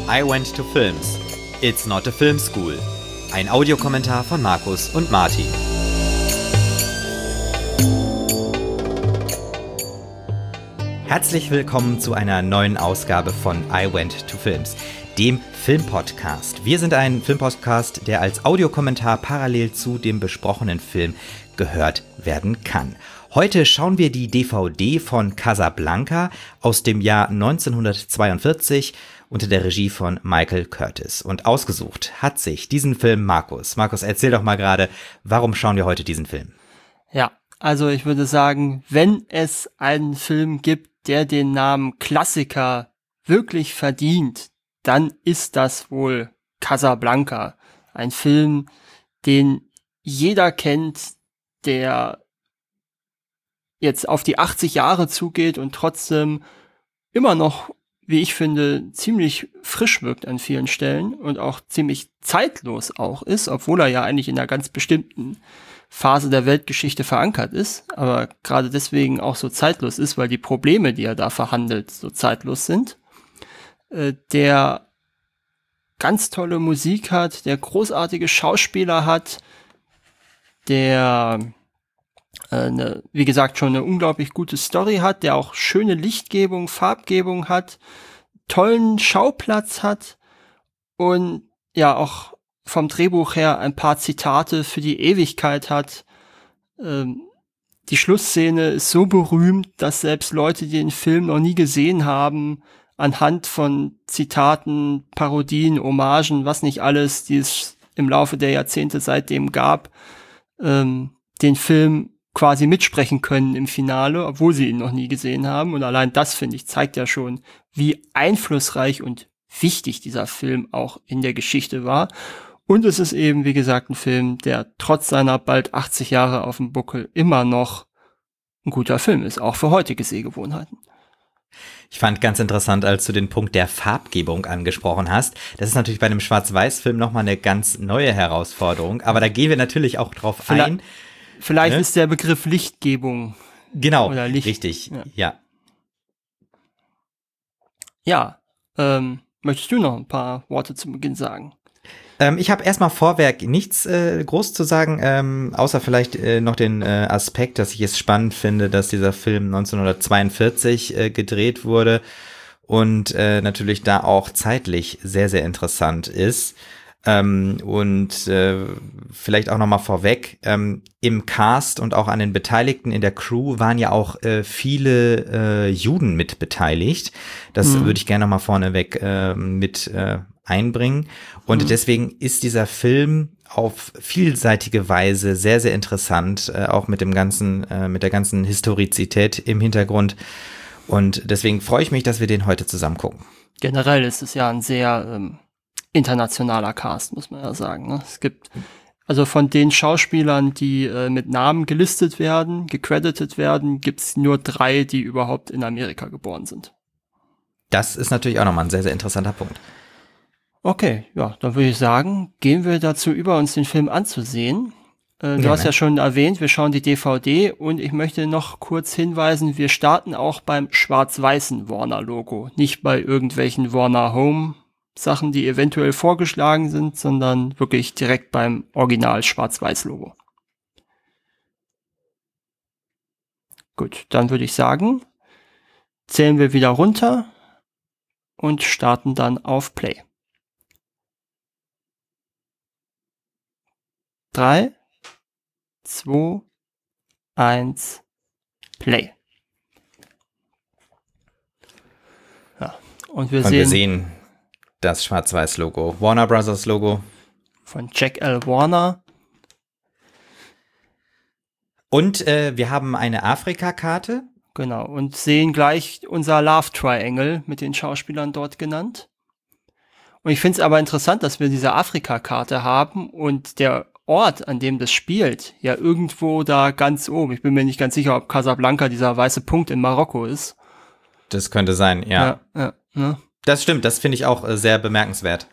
I Went to Films. It's not a film school. Ein Audiokommentar von Markus und Martin. Herzlich willkommen zu einer neuen Ausgabe von I Went to Films, dem Filmpodcast. Wir sind ein Filmpodcast, der als Audiokommentar parallel zu dem besprochenen Film gehört werden kann. Heute schauen wir die DVD von Casablanca aus dem Jahr 1942 unter der Regie von Michael Curtiz. Und ausgesucht hat sich diesen Film Markus. Markus, erzähl doch mal gerade, warum schauen wir heute diesen Film? Ja, also ich würde sagen, wenn es einen Film gibt, der den Namen Klassiker wirklich verdient, dann ist das wohl Casablanca. Ein Film, den jeder kennt, der jetzt auf die 80 Jahre zugeht und trotzdem immer noch, wie ich finde, ziemlich frisch wirkt an vielen Stellen und auch ziemlich zeitlos auch ist, obwohl er ja eigentlich in einer ganz bestimmten Phase der Weltgeschichte verankert ist, aber gerade deswegen auch so zeitlos ist, weil die Probleme, die er da verhandelt, so zeitlos sind. Der ganz tolle Musik hat, der großartige Schauspieler hat, der wie gesagt schon eine unglaublich gute Story hat, der auch schöne Lichtgebung, Farbgebung hat, tollen Schauplatz hat und ja auch vom Drehbuch her ein paar Zitate für die Ewigkeit hat. Die Schlussszene ist so berühmt, dass selbst Leute, die den Film noch nie gesehen haben, anhand von Zitaten, Parodien, Hommagen, was nicht alles, die es im Laufe der Jahrzehnte seitdem gab, den Film quasi mitsprechen können im Finale, obwohl sie ihn noch nie gesehen haben. Und allein das, finde ich, zeigt ja schon, wie einflussreich und wichtig dieser Film auch in der Geschichte war. Und es ist eben, wie gesagt, ein Film, der trotz seiner bald 80 Jahre auf dem Buckel immer noch ein guter Film ist, auch für heutige Sehgewohnheiten. Ich fand ganz interessant, als du den Punkt der Farbgebung angesprochen hast. Das ist natürlich bei einem Schwarz-Weiß-Film nochmal eine ganz neue Herausforderung, aber da gehen wir natürlich auch drauf ein. Vielleicht ist der Begriff Lichtgebung. Genau, oder Licht, richtig, ja. Ja, möchtest du noch ein paar Worte zu Beginn sagen? Ich habe erstmal vorweg nichts groß zu sagen, außer vielleicht noch den Aspekt, dass ich es spannend finde, dass dieser Film 1942 gedreht wurde und natürlich da auch zeitlich sehr, sehr interessant ist. Vielleicht auch nochmal vorweg, im Cast und auch an den Beteiligten in der Crew waren ja auch viele Juden mit beteiligt. Das würde ich gerne nochmal vorneweg mit einbringen. Und deswegen ist dieser Film auf vielseitige Weise sehr, sehr interessant, auch mit der ganzen Historizität im Hintergrund. Und deswegen freue ich mich, dass wir den heute zusammen gucken. Generell ist es ja ein sehr internationaler Cast, muss man ja sagen. Ne? Es gibt also von den Schauspielern, die mit Namen gelistet werden, gecredited werden, gibt es nur 3, die überhaupt in Amerika geboren sind. Das ist natürlich auch nochmal ein sehr, sehr interessanter Punkt. Okay, ja, dann würde ich sagen, gehen wir dazu über, uns den Film anzusehen. Du hast ja schon erwähnt, wir schauen die DVD und ich möchte noch kurz hinweisen, wir starten auch beim schwarz-weißen Warner-Logo, nicht bei irgendwelchen Warner Home Sachen, die eventuell vorgeschlagen sind, sondern wirklich direkt beim Original Schwarz-Weiß-Logo. Gut, dann würde ich sagen, zählen wir wieder runter und starten dann auf Play. 3, 2, 1, Play. Ja, und wir sehen das Schwarz-Weiß-Logo, Warner Brothers Logo. Von Jack L. Warner. Und wir haben eine Afrika-Karte. Genau, und sehen gleich unser Love Triangle mit den Schauspielern dort genannt. Und ich finde es aber interessant, dass wir diese Afrika-Karte haben und der Ort, an dem das spielt, ja irgendwo da ganz oben. Ich bin mir nicht ganz sicher, ob Casablanca dieser weiße Punkt in Marokko ist. Das könnte sein, ja. Ne? Das stimmt, das finde ich auch sehr bemerkenswert.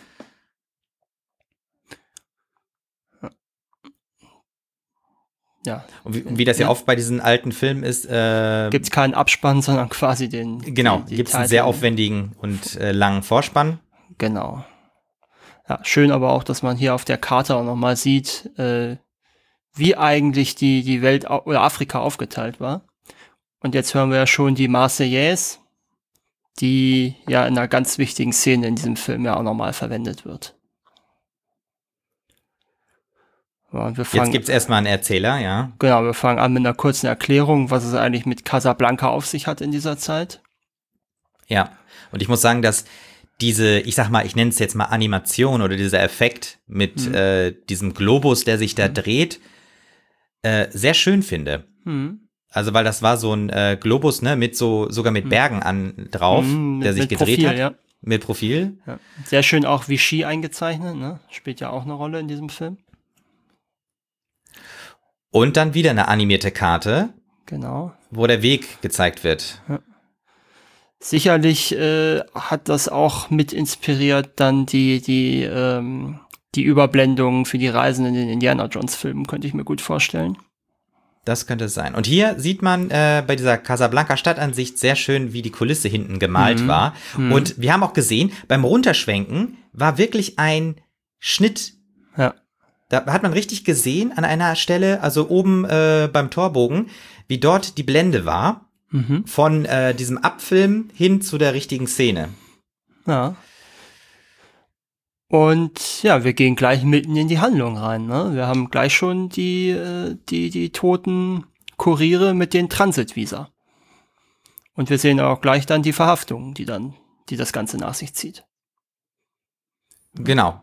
Ja. Und wie das ja oft bei diesen alten Filmen ist, gibt es keinen Abspann, sondern quasi den. Genau, gibt es einen sehr aufwendigen und langen Vorspann. Genau. Ja, schön aber auch, dass man hier auf der Karte auch nochmal sieht, wie eigentlich die Welt oder Afrika aufgeteilt war. Und jetzt hören wir ja schon die Marseillaise, die ja in einer ganz wichtigen Szene in diesem Film ja auch nochmal verwendet wird. Ja, und Jetzt gibt's erstmal einen Erzähler, ja. Genau, wir fangen an mit einer kurzen Erklärung, was es eigentlich mit Casablanca auf sich hat in dieser Zeit. Ja, und ich muss sagen, dass diese, ich sag mal, ich nenne es jetzt mal Animation oder dieser Effekt mit diesem Globus, der sich da dreht, sehr schön finde. Also, weil das war so ein Globus, ne, mit sogar mit Bergen drauf, der sich gedreht Profil, hat. ja. Mit Profil. Ja. Sehr schön auch Vichy eingezeichnet, ne? Spielt ja auch eine Rolle in diesem Film. Und dann wieder eine animierte Karte. Genau. Wo der Weg gezeigt wird. Ja. Sicherlich hat das auch mit inspiriert dann die Überblendungen für die Reisen in den Indiana Jones Filmen, könnte ich mir gut vorstellen. Das könnte es sein. Und hier sieht man bei dieser Casablanca Stadtansicht sehr schön, wie die Kulisse hinten gemalt war. Und wir haben auch gesehen, beim Runterschwenken war wirklich ein Schnitt. Ja. Da hat man richtig gesehen an einer Stelle, also oben beim Torbogen, wie dort die Blende war. Von diesem Abfilm hin zu der richtigen Szene. Ja. Und ja, wir gehen gleich mitten in die Handlung rein. Ne? Wir haben gleich schon die toten Kuriere mit den Transitvisa. Und wir sehen auch gleich dann die Verhaftung, die das Ganze nach sich zieht. Genau.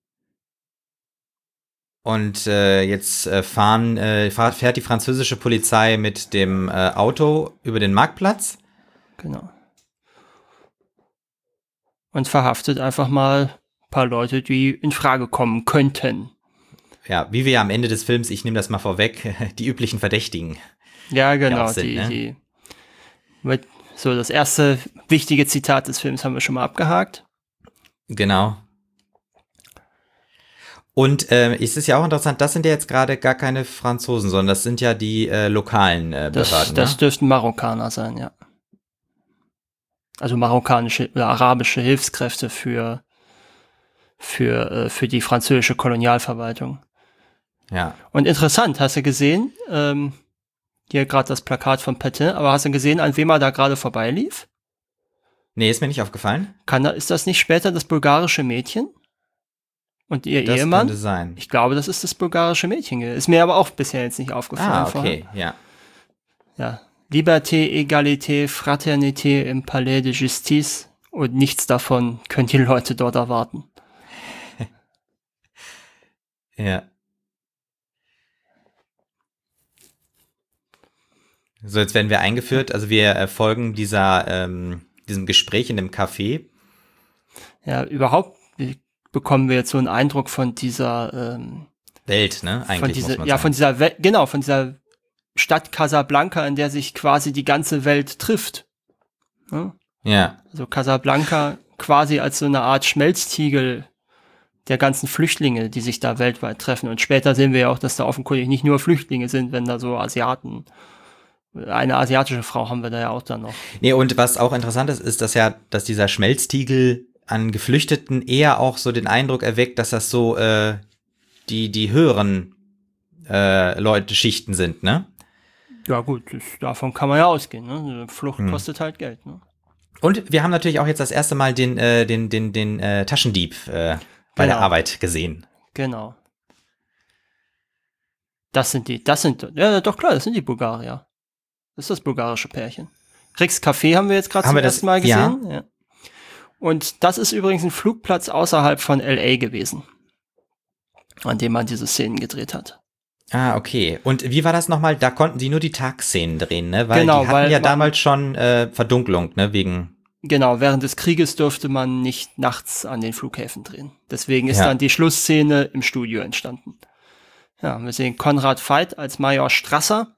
Und jetzt fährt die französische Polizei mit dem Auto über den Marktplatz. Genau. Und verhaftet einfach mal ein paar Leute, die in Frage kommen könnten. Ja, wie wir ja am Ende des Films, ich nehme das mal vorweg, die üblichen Verdächtigen. Ja, genau. Sind, So, das erste wichtige Zitat des Films haben wir schon mal abgehakt. Genau. Und es ist ja auch interessant, das sind ja jetzt gerade gar keine Franzosen, sondern das sind ja die lokalen Behörden. Das dürften Marokkaner sein, ja. Also marokkanische oder arabische Hilfskräfte für die französische Kolonialverwaltung. Ja. Und interessant, hast du gesehen, hier gerade das Plakat von Petain, aber hast du gesehen, an wem er da gerade vorbeilief? Nee, ist mir nicht aufgefallen. Ist das nicht später das bulgarische Mädchen? Und ihr das Ehemann? Könnte sein. Ich glaube, das ist das bulgarische Mädchen. Ist mir aber auch bisher jetzt nicht aufgefallen. Okay, ja. Ja. Liberté, Egalité, Fraternité im Palais de Justice und nichts davon können die Leute dort erwarten. Ja. So, jetzt werden wir eingeführt. Also wir folgen diesem Gespräch in dem Café. Ja, überhaupt bekommen wir jetzt so einen Eindruck von dieser Welt, ne? Eigentlich muss man sagen. von dieser Welt, genau, von dieser Stadt Casablanca, in der sich quasi die ganze Welt trifft. Ja. Also Casablanca quasi als so eine Art Schmelztiegel der ganzen Flüchtlinge, die sich da weltweit treffen. Und später sehen wir ja auch, dass da offenkundig nicht nur Flüchtlinge sind, wenn da so Asiaten, eine asiatische Frau haben wir da ja auch dann noch. Nee, und was auch interessant ist, dass dieser Schmelztiegel an Geflüchteten eher auch so den Eindruck erweckt, dass das so die höheren Schichten sind, ne? Ja gut, davon kann man ja ausgehen, ne? Flucht kostet halt Geld, ne? Und wir haben natürlich auch jetzt das erste Mal den Taschendieb bei der Arbeit gesehen. Genau. Ja doch klar, das sind die Bulgarier. Das ist das bulgarische Pärchen. Rix Café haben wir jetzt gerade zum ersten Mal gesehen. Ja. Und das ist übrigens ein Flugplatz außerhalb von L.A. gewesen, an dem man diese Szenen gedreht hat. Ah, okay. Und wie war das nochmal? Da konnten sie nur die Tagszenen drehen, ne? Weil die hatten ja damals schon Verdunklung, ne? Genau, während des Krieges durfte man nicht nachts an den Flughäfen drehen. Deswegen ist dann die Schlussszene im Studio entstanden. Ja, wir sehen Konrad Veidt als Major Strasser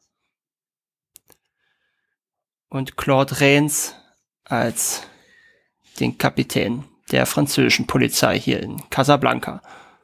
und Claude Rains als den Kapitän der französischen Polizei hier in Casablanca.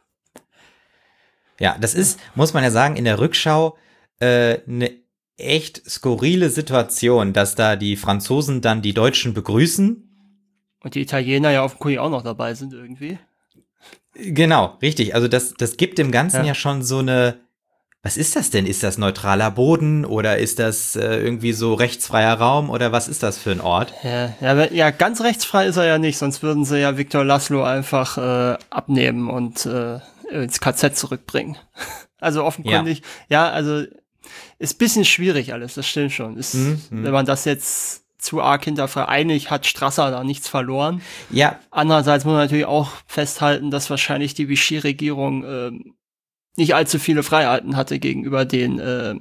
Ja, das ist, muss man ja sagen, in der Rückschau eine echt skurrile Situation, dass da die Franzosen dann die Deutschen begrüßen Und die Italiener ja offenkundig auch noch dabei sind irgendwie. Genau, richtig. Also das gibt dem Ganzen Ja. ja schon so eine, was ist das denn? Ist das neutraler Boden oder ist das irgendwie so rechtsfreier Raum oder was ist das für ein Ort? Ja, ganz rechtsfrei ist er ja nicht, sonst würden sie ja Viktor Laszlo einfach abnehmen und ins KZ zurückbringen. Also offenkundig, also ist ein bisschen schwierig alles, das stimmt schon. Wenn man das jetzt zu arg hinterfragt, eigentlich hat Strasser da nichts verloren. Ja. Andererseits muss man natürlich auch festhalten, dass wahrscheinlich die Vichy-Regierung nicht allzu viele Freiheiten hatte gegenüber den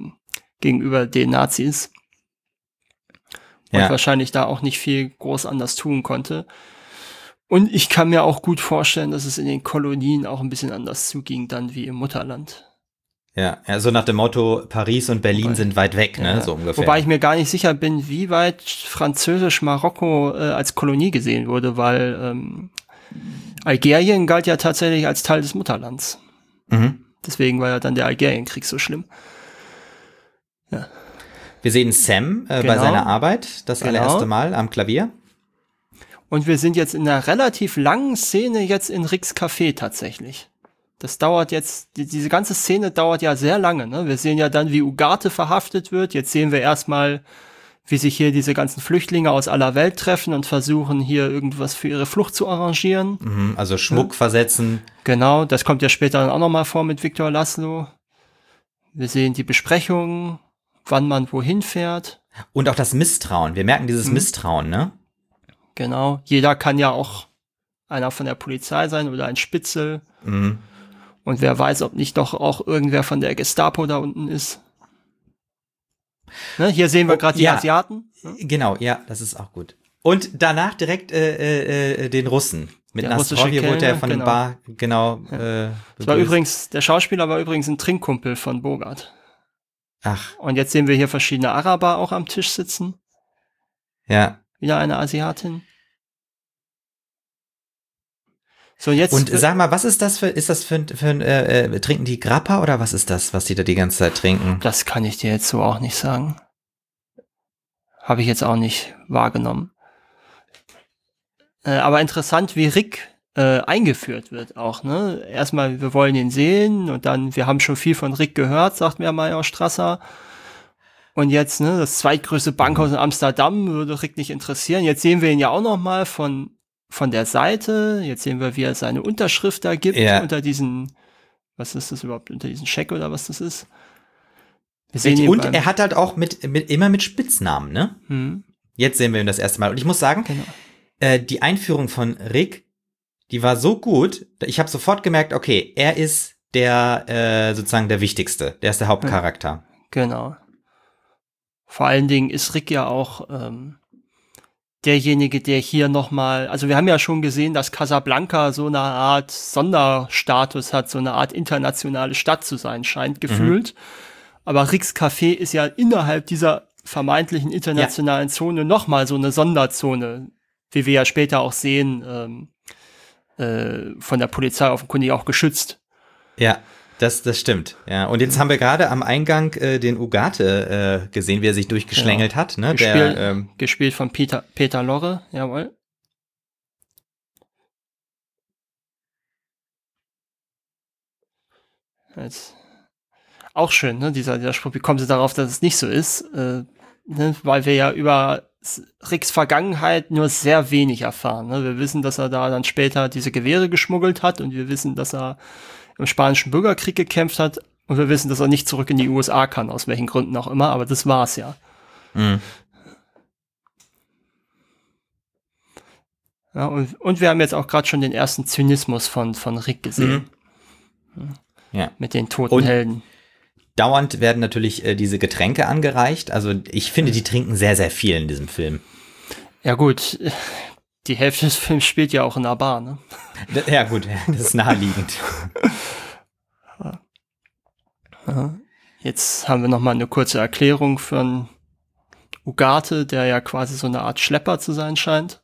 Nazis. Und wahrscheinlich da auch nicht viel groß anders tun konnte. Und ich kann mir auch gut vorstellen, dass es in den Kolonien auch ein bisschen anders zuging dann wie im Mutterland. Ja, so nach dem Motto, Paris und Berlin sind weit weg, ne, so ungefähr. Wobei ich mir gar nicht sicher bin, wie weit Französisch-Marokko als Kolonie gesehen wurde, weil Algerien galt ja tatsächlich als Teil des Mutterlands. Mhm. Deswegen war ja dann der Algerienkrieg so schlimm. Ja. Wir sehen Sam bei seiner Arbeit das allererste Mal am Klavier. Und wir sind jetzt in einer relativ langen Szene jetzt in Ricks Café tatsächlich. Das dauert jetzt, diese ganze Szene dauert ja sehr lange, ne? Wir sehen ja dann, wie Ugarte verhaftet wird. Jetzt sehen wir erstmal, wie sich hier diese ganzen Flüchtlinge aus aller Welt treffen und versuchen, hier irgendwas für ihre Flucht zu arrangieren. Also Schmuck versetzen. Genau, das kommt ja später dann auch nochmal vor mit Viktor Laszlo. Wir sehen die Besprechungen, wann man wohin fährt. Und auch das Misstrauen. Wir merken dieses Misstrauen, ne? Genau, jeder kann ja auch einer von der Polizei sein oder ein Spitzel. Mhm. Und wer weiß, ob nicht doch auch irgendwer von der Gestapo da unten ist. Ne, hier sehen wir gerade die Asiaten. Ne? Genau, ja, das ist auch gut. Und danach direkt den Russen. Mit Nastrovje wurde er von dem Bar, das war übrigens, der Schauspieler war übrigens ein Trinkkumpel von Bogart. Ach. Und jetzt sehen wir hier verschiedene Araber auch am Tisch sitzen. Ja. Wieder eine Asiatin. So, und sag mal, was ist das für trinken die Grappa oder was ist das, was die da die ganze Zeit trinken? Das kann ich dir jetzt so auch nicht sagen. Habe ich jetzt auch nicht wahrgenommen. Aber interessant, wie Rick eingeführt wird auch, ne? Erstmal, wir wollen ihn sehen und dann, wir haben schon viel von Rick gehört, sagt mir Major Strasser. Und jetzt, ne, das zweitgrößte Bankhaus in Amsterdam würde Rick nicht interessieren. Jetzt sehen wir ihn ja auch noch mal von der Seite. Jetzt sehen wir, wie er seine Unterschrift da gibt unter diesen, was ist das überhaupt, unter diesen Scheck oder was das ist. Wir sehen ihn und er hat halt auch immer mit Spitznamen, ne? Jetzt sehen wir ihn das erste Mal. Und ich muss sagen, die Einführung von Rick, die war so gut, ich habe sofort gemerkt, okay, er ist der sozusagen der Wichtigste, der ist der Hauptcharakter. Genau. Vor allen Dingen ist Rick ja auch derjenige, der hier nochmal, also wir haben ja schon gesehen, dass Casablanca so eine Art Sonderstatus hat, so eine Art internationale Stadt zu sein scheint, gefühlt. Aber Ricks Café ist ja innerhalb dieser vermeintlichen internationalen Zone nochmal so eine Sonderzone, wie wir ja später auch sehen, von der Polizei offenkundig auch geschützt. Ja, das stimmt. Ja, und jetzt haben wir gerade am Eingang den Ugarte gesehen, wie er sich durchgeschlängelt hat. Ne? Gespielt von Peter Lorre, jawohl. Jetzt. Auch schön, ne? Dieser Spruch, wie kommen sie darauf, dass es nicht so ist? Ne? Weil wir ja über Ricks Vergangenheit nur sehr wenig erfahren. Ne? Wir wissen, dass er da dann später diese Gewehre geschmuggelt hat und wir wissen, dass er im Spanischen Bürgerkrieg gekämpft hat und wir wissen, dass er nicht zurück in die USA kann, aus welchen Gründen auch immer, aber das war's ja. Ja, und wir haben jetzt auch gerade schon den ersten Zynismus von Rick gesehen. Ja. Mit den toten Helden. Dauernd werden natürlich diese Getränke angereicht. Also ich finde, die trinken sehr, sehr viel in diesem Film. Ja gut, die Hälfte des Films spielt ja auch in einer Bar, ne? Ja gut, das ist naheliegend. Jetzt haben wir noch mal eine kurze Erklärung von Ugarte, der ja quasi so eine Art Schlepper zu sein scheint.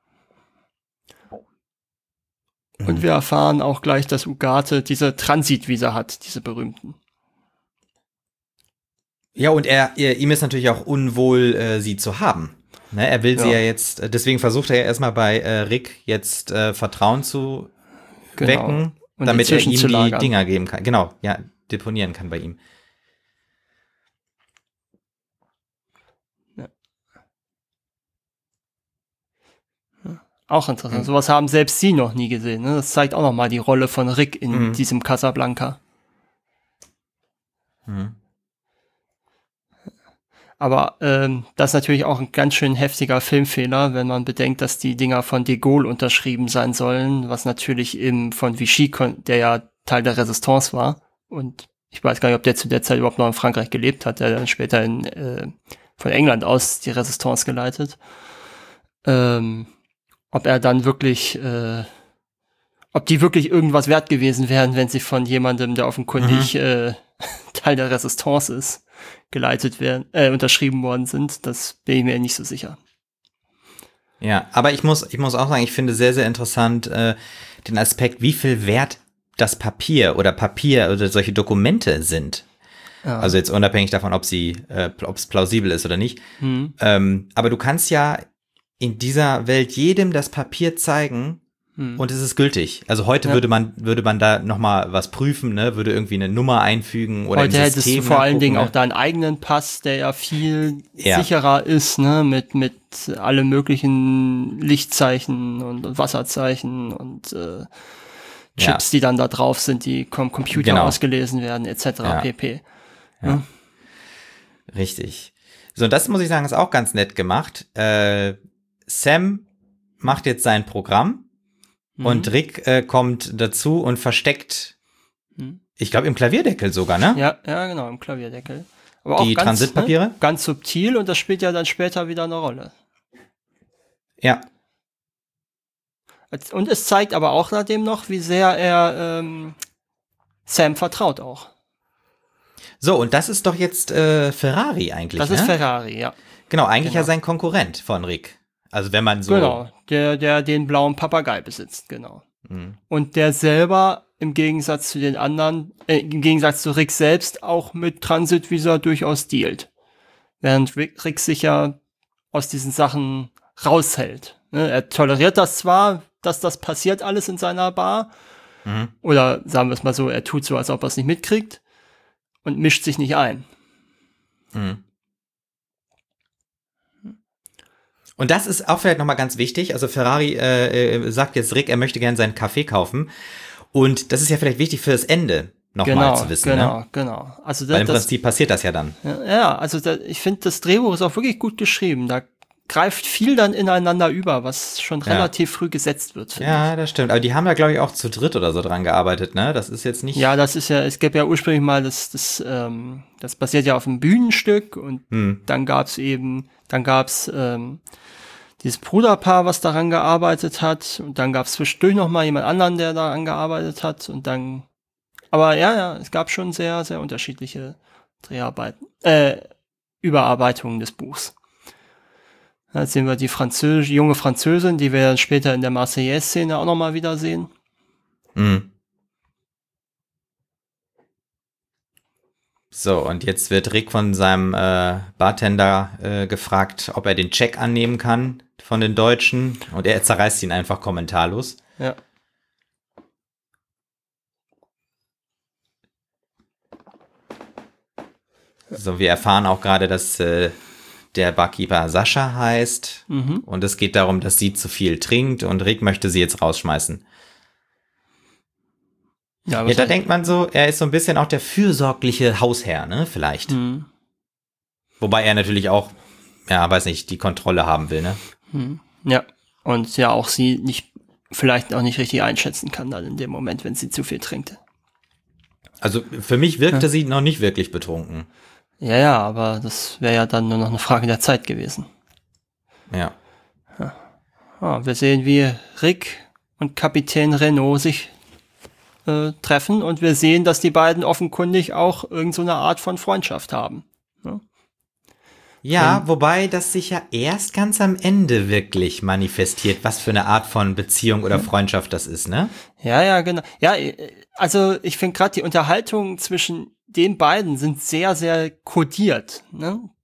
Und wir erfahren auch gleich, dass Ugarte diese Transitvisa hat, diese berühmten. Ja, und ihm ist natürlich auch unwohl, sie zu haben. Ne, er will sie ja jetzt, deswegen versucht er ja erstmal bei Rick jetzt Vertrauen zu wecken, Und damit er ihm die lagern. Dinger geben kann. Genau, ja, deponieren kann bei ihm. Ja. Auch interessant. Sowas haben selbst sie noch nie gesehen. Ne? Das zeigt auch noch mal die Rolle von Rick in diesem Casablanca. Aber das ist natürlich auch ein ganz schön heftiger Filmfehler, wenn man bedenkt, dass die Dinger von de Gaulle unterschrieben sein sollen, was natürlich von Vichy, der ja Teil der Resistance war. Und ich weiß gar nicht, ob der zu der Zeit überhaupt noch in Frankreich gelebt hat. Der dann später von England aus die Resistance geleitet. Ob er dann wirklich, ob die wirklich irgendwas wert gewesen wären, wenn sie von jemandem, der offenkundig Teil der Resistance ist, geleitet werden, unterschrieben worden sind, das bin ich mir nicht so sicher. Ja, aber ich muss auch sagen, ich finde sehr, sehr interessant den Aspekt, wie viel wert das Papier oder solche Dokumente sind. Ja. Also jetzt unabhängig davon, ob es plausibel ist oder nicht. Aber du kannst ja in dieser Welt jedem das Papier zeigen und es ist gültig. Also heute würde man da nochmal was prüfen, ne? Würde irgendwie eine Nummer einfügen oder heute hättest du vor allen Dingen auch deinen eigenen Pass, der ja viel sicherer ist, ne? Mit alle möglichen Lichtzeichen und Wasserzeichen und Chips, die dann da drauf sind, die vom Computer ausgelesen werden, etc. pp. Ja. Richtig. So, und das muss ich sagen, ist auch ganz nett gemacht. Sam macht jetzt sein Programm und Rick kommt dazu und versteckt, ich glaube im Klavierdeckel sogar, ne? Ja, genau, im Klavierdeckel. Aber die auch ganz, Transitpapiere? Ne, ganz subtil und das spielt ja dann später wieder eine Rolle. Ja. Und es zeigt aber auch nachdem noch, wie sehr er Sam vertraut auch. So, und das ist doch jetzt Ferrari eigentlich, Das ist Ferrari, ja. Genau, eigentlich ja sein Konkurrent von Rick. Also wenn man so... Genau, der den blauen Papagei besitzt, genau. Und der selber im Gegensatz zu den anderen, im Gegensatz zu Rick selbst auch mit Transitvisa durchaus dealt. Während Rick sich ja aus diesen Sachen raushält. Ne? Er toleriert das zwar, dass das passiert alles in seiner Bar. Oder sagen wir es mal so, er tut so, als ob er es nicht mitkriegt und mischt sich nicht ein. Und das ist auch vielleicht nochmal ganz wichtig. Also Ferrari sagt jetzt Rick, er möchte gerne seinen Kaffee kaufen. Und das ist ja vielleicht wichtig für das Ende nochmal zu wissen. Genau. Also weil im Prinzip passiert das ja dann. Ja, also ich finde, das Drehbuch ist auch wirklich gut geschrieben. Da greift viel dann ineinander über, was schon relativ früh gesetzt wird. Ja, das stimmt. Aber die haben da, glaube ich, auch zu dritt oder so dran gearbeitet, ne? Das ist jetzt nicht... Ja, es gab ja ursprünglich mal, das basiert ja auf einem Bühnenstück und dann gab's dieses Bruderpaar, was daran gearbeitet hat und dann gab's zwischendurch noch mal jemand anderen, der daran gearbeitet hat und dann, aber es gab schon sehr, sehr unterschiedliche Dreharbeiten, Überarbeitungen des Buchs. Jetzt sehen wir die junge Französin, die wir dann später in der Marseillaise-Szene auch noch mal wiedersehen. So, und jetzt wird Rick von seinem Bartender gefragt, ob er den Check annehmen kann von den Deutschen. Und er zerreißt ihn einfach kommentarlos. Ja. So, wir erfahren auch gerade, dass der Barkeeper Sascha heißt. Und es geht darum, dass sie zu viel trinkt und Rick möchte sie jetzt rausschmeißen. Ja, da denkt man so, er ist so ein bisschen auch der fürsorgliche Hausherr, ne, vielleicht. Wobei er natürlich auch, weiß nicht, die Kontrolle haben will, ne? Ja, und ja auch sie vielleicht auch nicht richtig einschätzen kann dann in dem Moment, wenn sie zu viel trinkt. Also für mich wirkte sie noch nicht wirklich betrunken. Ja, aber das wäre ja dann nur noch eine Frage der Zeit gewesen. Ja. Wir sehen, wie Rick und Kapitän Renault sich treffen und wir sehen, dass die beiden offenkundig auch irgend so eine Art von Freundschaft haben. Ne? Ja, wobei das sich ja erst ganz am Ende wirklich manifestiert, was für eine Art von Beziehung oder Freundschaft das ist, ne? Ja, genau. Ja, also ich finde gerade die Unterhaltungen zwischen den beiden sind sehr, sehr kodiert. Ne?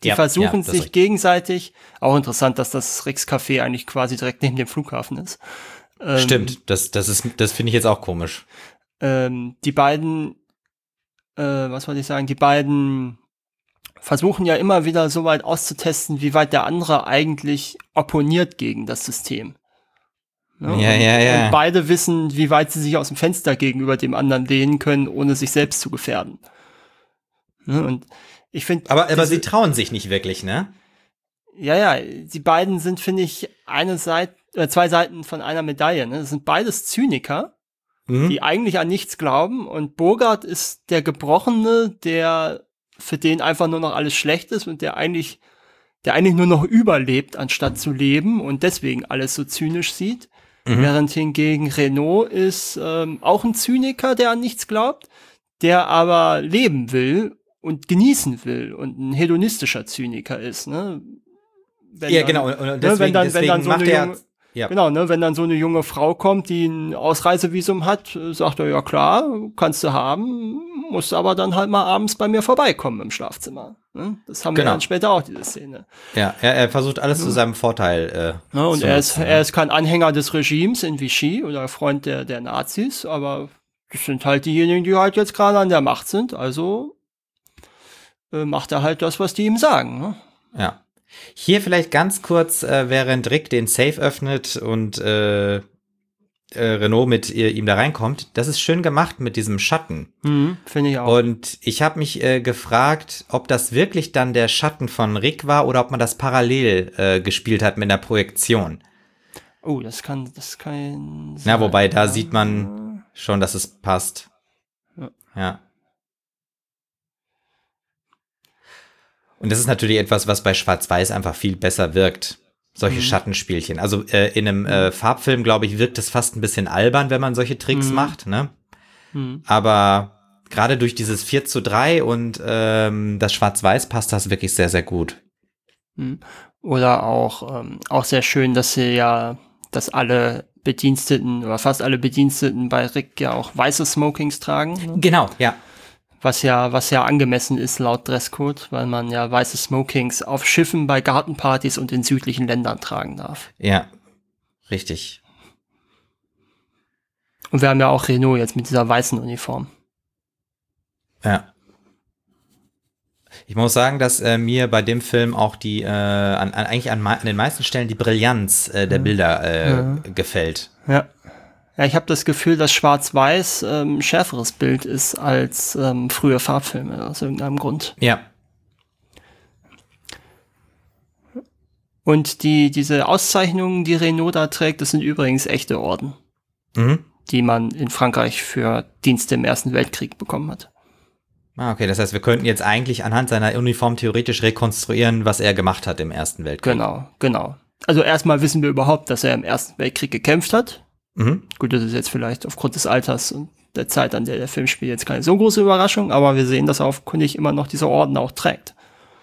Die versuchen sich gegenseitig, auch interessant, dass das Ricks Café eigentlich quasi direkt neben dem Flughafen ist. Stimmt, das finde ich jetzt auch komisch. Die beiden, was wollte ich sagen, die beiden versuchen ja immer wieder so weit auszutesten, wie weit der andere eigentlich opponiert gegen das System. Ne? Und beide wissen, wie weit sie sich aus dem Fenster gegenüber dem anderen lehnen können, ohne sich selbst zu gefährden. Ne? Und ich finde, aber sie trauen sich nicht wirklich, ne? Ja, die beiden sind, finde ich, zwei Seiten von einer Medaille. Ne? Das sind beides Zyniker, die eigentlich an nichts glauben. Und Bogart ist der Gebrochene, für den einfach nur noch alles schlecht ist und der eigentlich nur noch überlebt, anstatt zu leben und deswegen alles so zynisch sieht. Während hingegen Renault ist auch ein Zyniker, der an nichts glaubt, der aber leben will und genießen will und ein hedonistischer Zyniker ist. Ne? Genau. Und deswegen macht er... Ja. Genau, ne, wenn dann so eine junge Frau kommt, die ein Ausreisevisum hat, sagt er, ja klar, kannst du haben, musst aber dann halt mal abends bei mir vorbeikommen im Schlafzimmer. Ne? Das haben wir dann später auch, diese Szene. Ja, er versucht alles zu seinem Vorteil und er ist kein Anhänger des Regimes in Vichy oder Freund der Nazis, aber das sind halt diejenigen, die halt jetzt gerade an der Macht sind, also macht er halt das, was die ihm sagen. Ne? Ja. Hier vielleicht ganz kurz, während Rick den Safe öffnet und Renault mit ihm da reinkommt, das ist schön gemacht mit diesem Schatten. Finde ich auch. Und ich habe mich gefragt, ob das wirklich dann der Schatten von Rick war oder ob man das parallel gespielt hat mit einer Projektion. Oh, das kann sein. Na, wobei, da sieht man schon, dass es passt. Ja. Und das ist natürlich etwas, was bei Schwarz-Weiß einfach viel besser wirkt. Solche Schattenspielchen. Also in einem Farbfilm, glaube ich, wirkt es fast ein bisschen albern, wenn man solche Tricks macht, ne? Aber gerade durch dieses 4:3 und das Schwarz-Weiß passt das wirklich sehr, sehr gut. Oder auch sehr schön, dass alle Bediensteten oder fast alle Bediensteten bei Rick ja auch weiße Smokings tragen. Ne? Genau, ja. Was ja angemessen ist laut Dresscode, weil man ja weiße Smokings auf Schiffen, bei Gartenpartys und in südlichen Ländern tragen darf. Ja, richtig. Und wir haben ja auch Renault jetzt mit dieser weißen Uniform. Ja. Ich muss sagen, dass mir bei dem Film auch an den meisten Stellen die Brillanz der Bilder gefällt. Ja. Ja, ich habe das Gefühl, dass Schwarz-Weiß ein schärferes Bild ist als frühe Farbfilme aus irgendeinem Grund. Ja. Und diese Auszeichnungen, die Renault da trägt, das sind übrigens echte Orden, die man in Frankreich für Dienste im Ersten Weltkrieg bekommen hat. Okay, das heißt, wir könnten jetzt eigentlich anhand seiner Uniform theoretisch rekonstruieren, was er gemacht hat im Ersten Weltkrieg. Genau. Also erstmal wissen wir überhaupt, dass er im Ersten Weltkrieg gekämpft hat. Gut, das ist jetzt vielleicht aufgrund des Alters und der Zeit, an der der Film spielt, jetzt keine so große Überraschung, aber wir sehen, dass er offenkundig immer noch diese Orden auch trägt.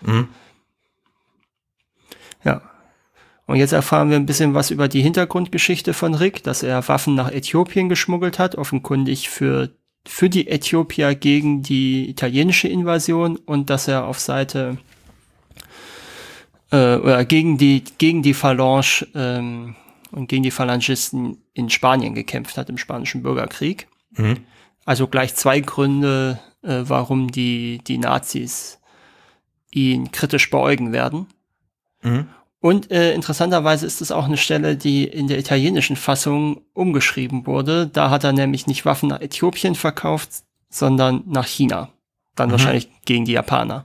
Ja. Und jetzt erfahren wir ein bisschen was über die Hintergrundgeschichte von Rick, dass er Waffen nach Äthiopien geschmuggelt hat, offenkundig für die Äthiopier gegen die italienische Invasion und dass er auf Seite oder gegen die Phalange und gegen die Phalangisten in Spanien gekämpft hat, im Spanischen Bürgerkrieg. Also gleich zwei Gründe, warum die Nazis ihn kritisch beäugen werden. Und interessanterweise ist es auch eine Stelle, die in der italienischen Fassung umgeschrieben wurde. Da hat er nämlich nicht Waffen nach Äthiopien verkauft, sondern nach China. Dann wahrscheinlich gegen die Japaner.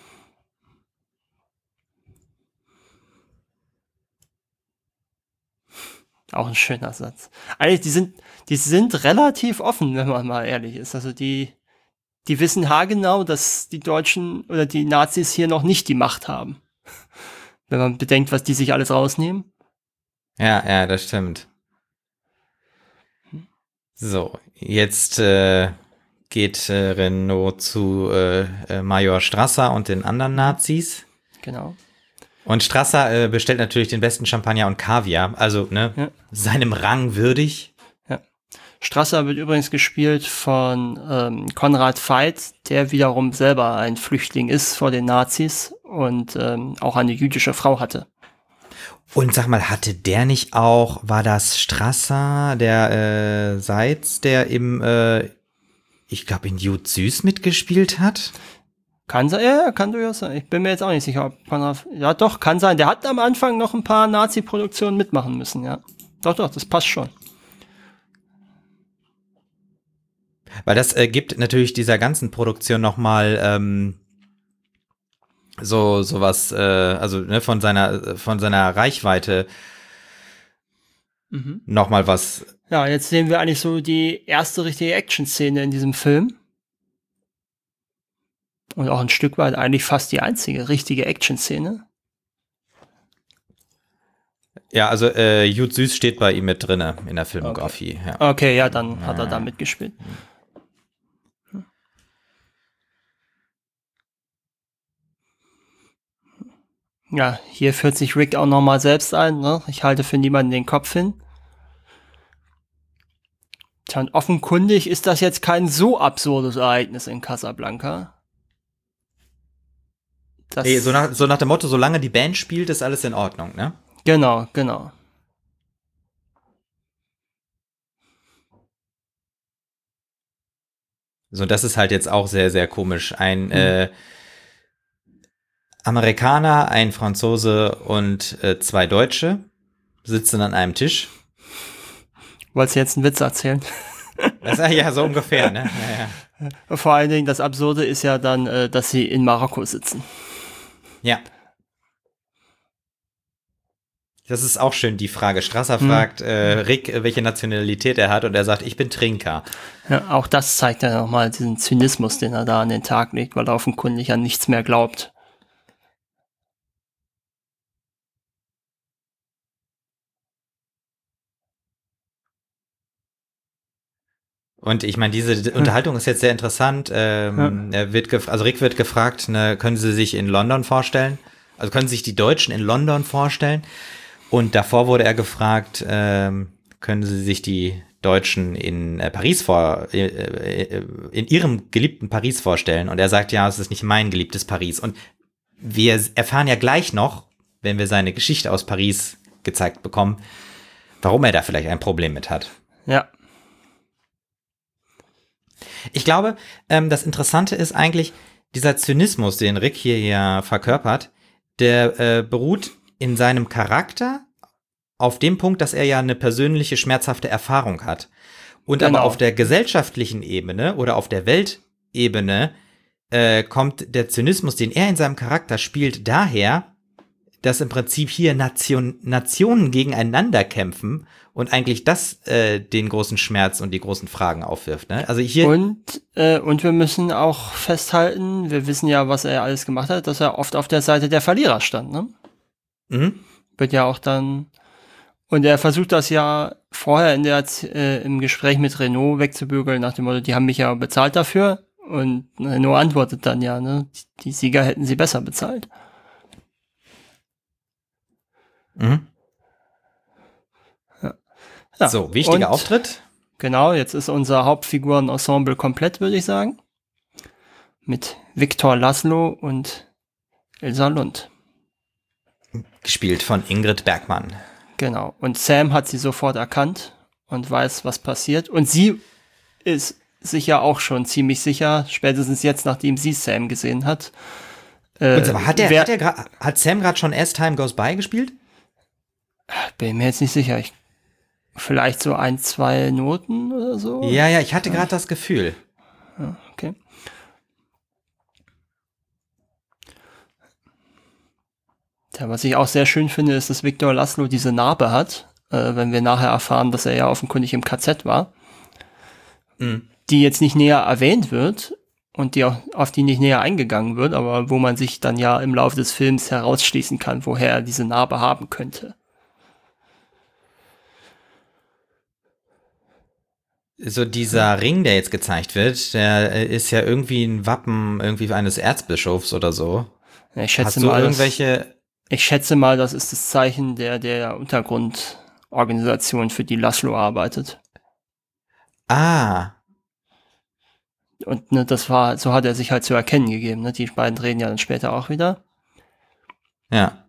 Auch ein schöner Satz. Eigentlich, die sind relativ offen, wenn man mal ehrlich ist. Also die wissen haargenau, dass die Deutschen oder die Nazis hier noch nicht die Macht haben. Wenn man bedenkt, was die sich alles rausnehmen. Ja, das stimmt. So, jetzt geht Renault zu Major Strasser und den anderen Nazis. Genau. Und Strasser bestellt natürlich den besten Champagner und Kaviar, also seinem Rang würdig. Ja. Strasser wird übrigens gespielt von Konrad Veidt, der wiederum selber ein Flüchtling ist vor den Nazis und auch eine jüdische Frau hatte. Und sag mal, hatte der nicht auch, war das Strasser, der Seitz, der ich glaube in Jud Süß mitgespielt hat? Kann sein, ja, kann durchaus sein. Ich bin mir jetzt auch nicht sicher, ob Konrad, ja doch, kann sein. Der hat am Anfang noch ein paar Nazi-Produktionen mitmachen müssen, ja. Doch, das passt schon. Weil das gibt natürlich dieser ganzen Produktion nochmal sowas, also ne, von seiner Reichweite nochmal was. Ja, jetzt sehen wir eigentlich so die erste richtige Action-Szene in diesem Film. Und auch ein Stück weit eigentlich fast die einzige richtige Action-Szene. Ja, also Jud Süß steht bei ihm mit drinne in der Filmografie. Okay, ja. Okay, ja, dann hat er da mitgespielt. Ja, hier führt sich Rick auch nochmal selbst ein. Ne? Ich halte für niemanden den Kopf hin. Tja, und offenkundig ist das jetzt kein so absurdes Ereignis in Casablanca. Nee, so nach dem Motto, solange die Band spielt, ist alles in Ordnung, ne? Genau. So, das ist halt jetzt auch sehr, sehr komisch. Ein Amerikaner, ein Franzose und 2 Deutsche sitzen an einem Tisch. Wolltest du jetzt einen Witz erzählen? Ja, so ungefähr, ne? Ja. Vor allen Dingen, das Absurde ist ja dann, dass sie in Marokko sitzen. Ja. Das ist auch schön, die Frage. Strasser fragt Rick, welche Nationalität er hat, und er sagt, ich bin Trinker. Ja, auch das zeigt ja nochmal diesen Zynismus, den er da an den Tag legt, weil er offenkundig an nichts mehr glaubt. Und ich meine, diese Unterhaltung ist jetzt sehr interessant. Rick wird gefragt, ne, können Sie sich in London vorstellen? Also können sich die Deutschen in London vorstellen? Und davor wurde er gefragt, können Sie sich die Deutschen in Paris in ihrem geliebten Paris vorstellen? Und er sagt, ja, es ist nicht mein geliebtes Paris. Und wir erfahren ja gleich noch, wenn wir seine Geschichte aus Paris gezeigt bekommen, warum er da vielleicht ein Problem mit hat. Ja. Ich glaube, das Interessante ist eigentlich, dieser Zynismus, den Rick hier ja verkörpert, der beruht in seinem Charakter auf dem Punkt, dass er ja eine persönliche, schmerzhafte Erfahrung hat. Und Genau. Aber auf der gesellschaftlichen Ebene oder auf der Weltebene kommt der Zynismus, den er in seinem Charakter spielt, daher, dass im Prinzip hier Nationen gegeneinander kämpfen und eigentlich das den großen Schmerz und die großen Fragen aufwirft. Ne? Also hier Und wir müssen auch festhalten, wir wissen ja, was er alles gemacht hat, dass er oft auf der Seite der Verlierer stand. Ne? Wird ja auch dann. Und er versucht das ja vorher im Gespräch mit Renault wegzubügeln, nach dem Motto, die haben mich ja bezahlt dafür. Und Renault antwortet dann ja, ne, die Sieger hätten sie besser bezahlt. Ja. So, wichtiger Auftritt. Genau, jetzt ist unser Hauptfigurenensemble komplett, würde ich sagen. Mit Viktor Laszlo und Elsa Lund. Gespielt von Ingrid Bergmann. Genau. Und Sam hat sie sofort erkannt und weiß, was passiert. Und sie ist sich ja auch schon ziemlich sicher, spätestens jetzt, nachdem sie Sam gesehen hat. Aber hat Sam gerade schon As Time Goes By gespielt? Bin mir jetzt nicht sicher. Vielleicht so 1-2 Noten oder so? Ja, ich hatte gerade das Gefühl. Ja, okay. Ja, was ich auch sehr schön finde, ist, dass Viktor Laszlo diese Narbe hat, wenn wir nachher erfahren, dass er ja offenkundig im KZ war, die jetzt nicht näher erwähnt wird und auf die nicht näher eingegangen wird, aber wo man sich dann ja im Laufe des Films herausschließen kann, woher er diese Narbe haben könnte. So dieser Ring, der jetzt gezeigt wird, der ist ja irgendwie ein Wappen irgendwie eines Erzbischofs oder so. Ich schätze mal, das ist das Zeichen der Untergrundorganisation, für die Laszlo arbeitet. Ah, Und ne, so hat er sich halt zu erkennen gegeben. Ne? Die beiden reden ja dann später auch wieder. ja.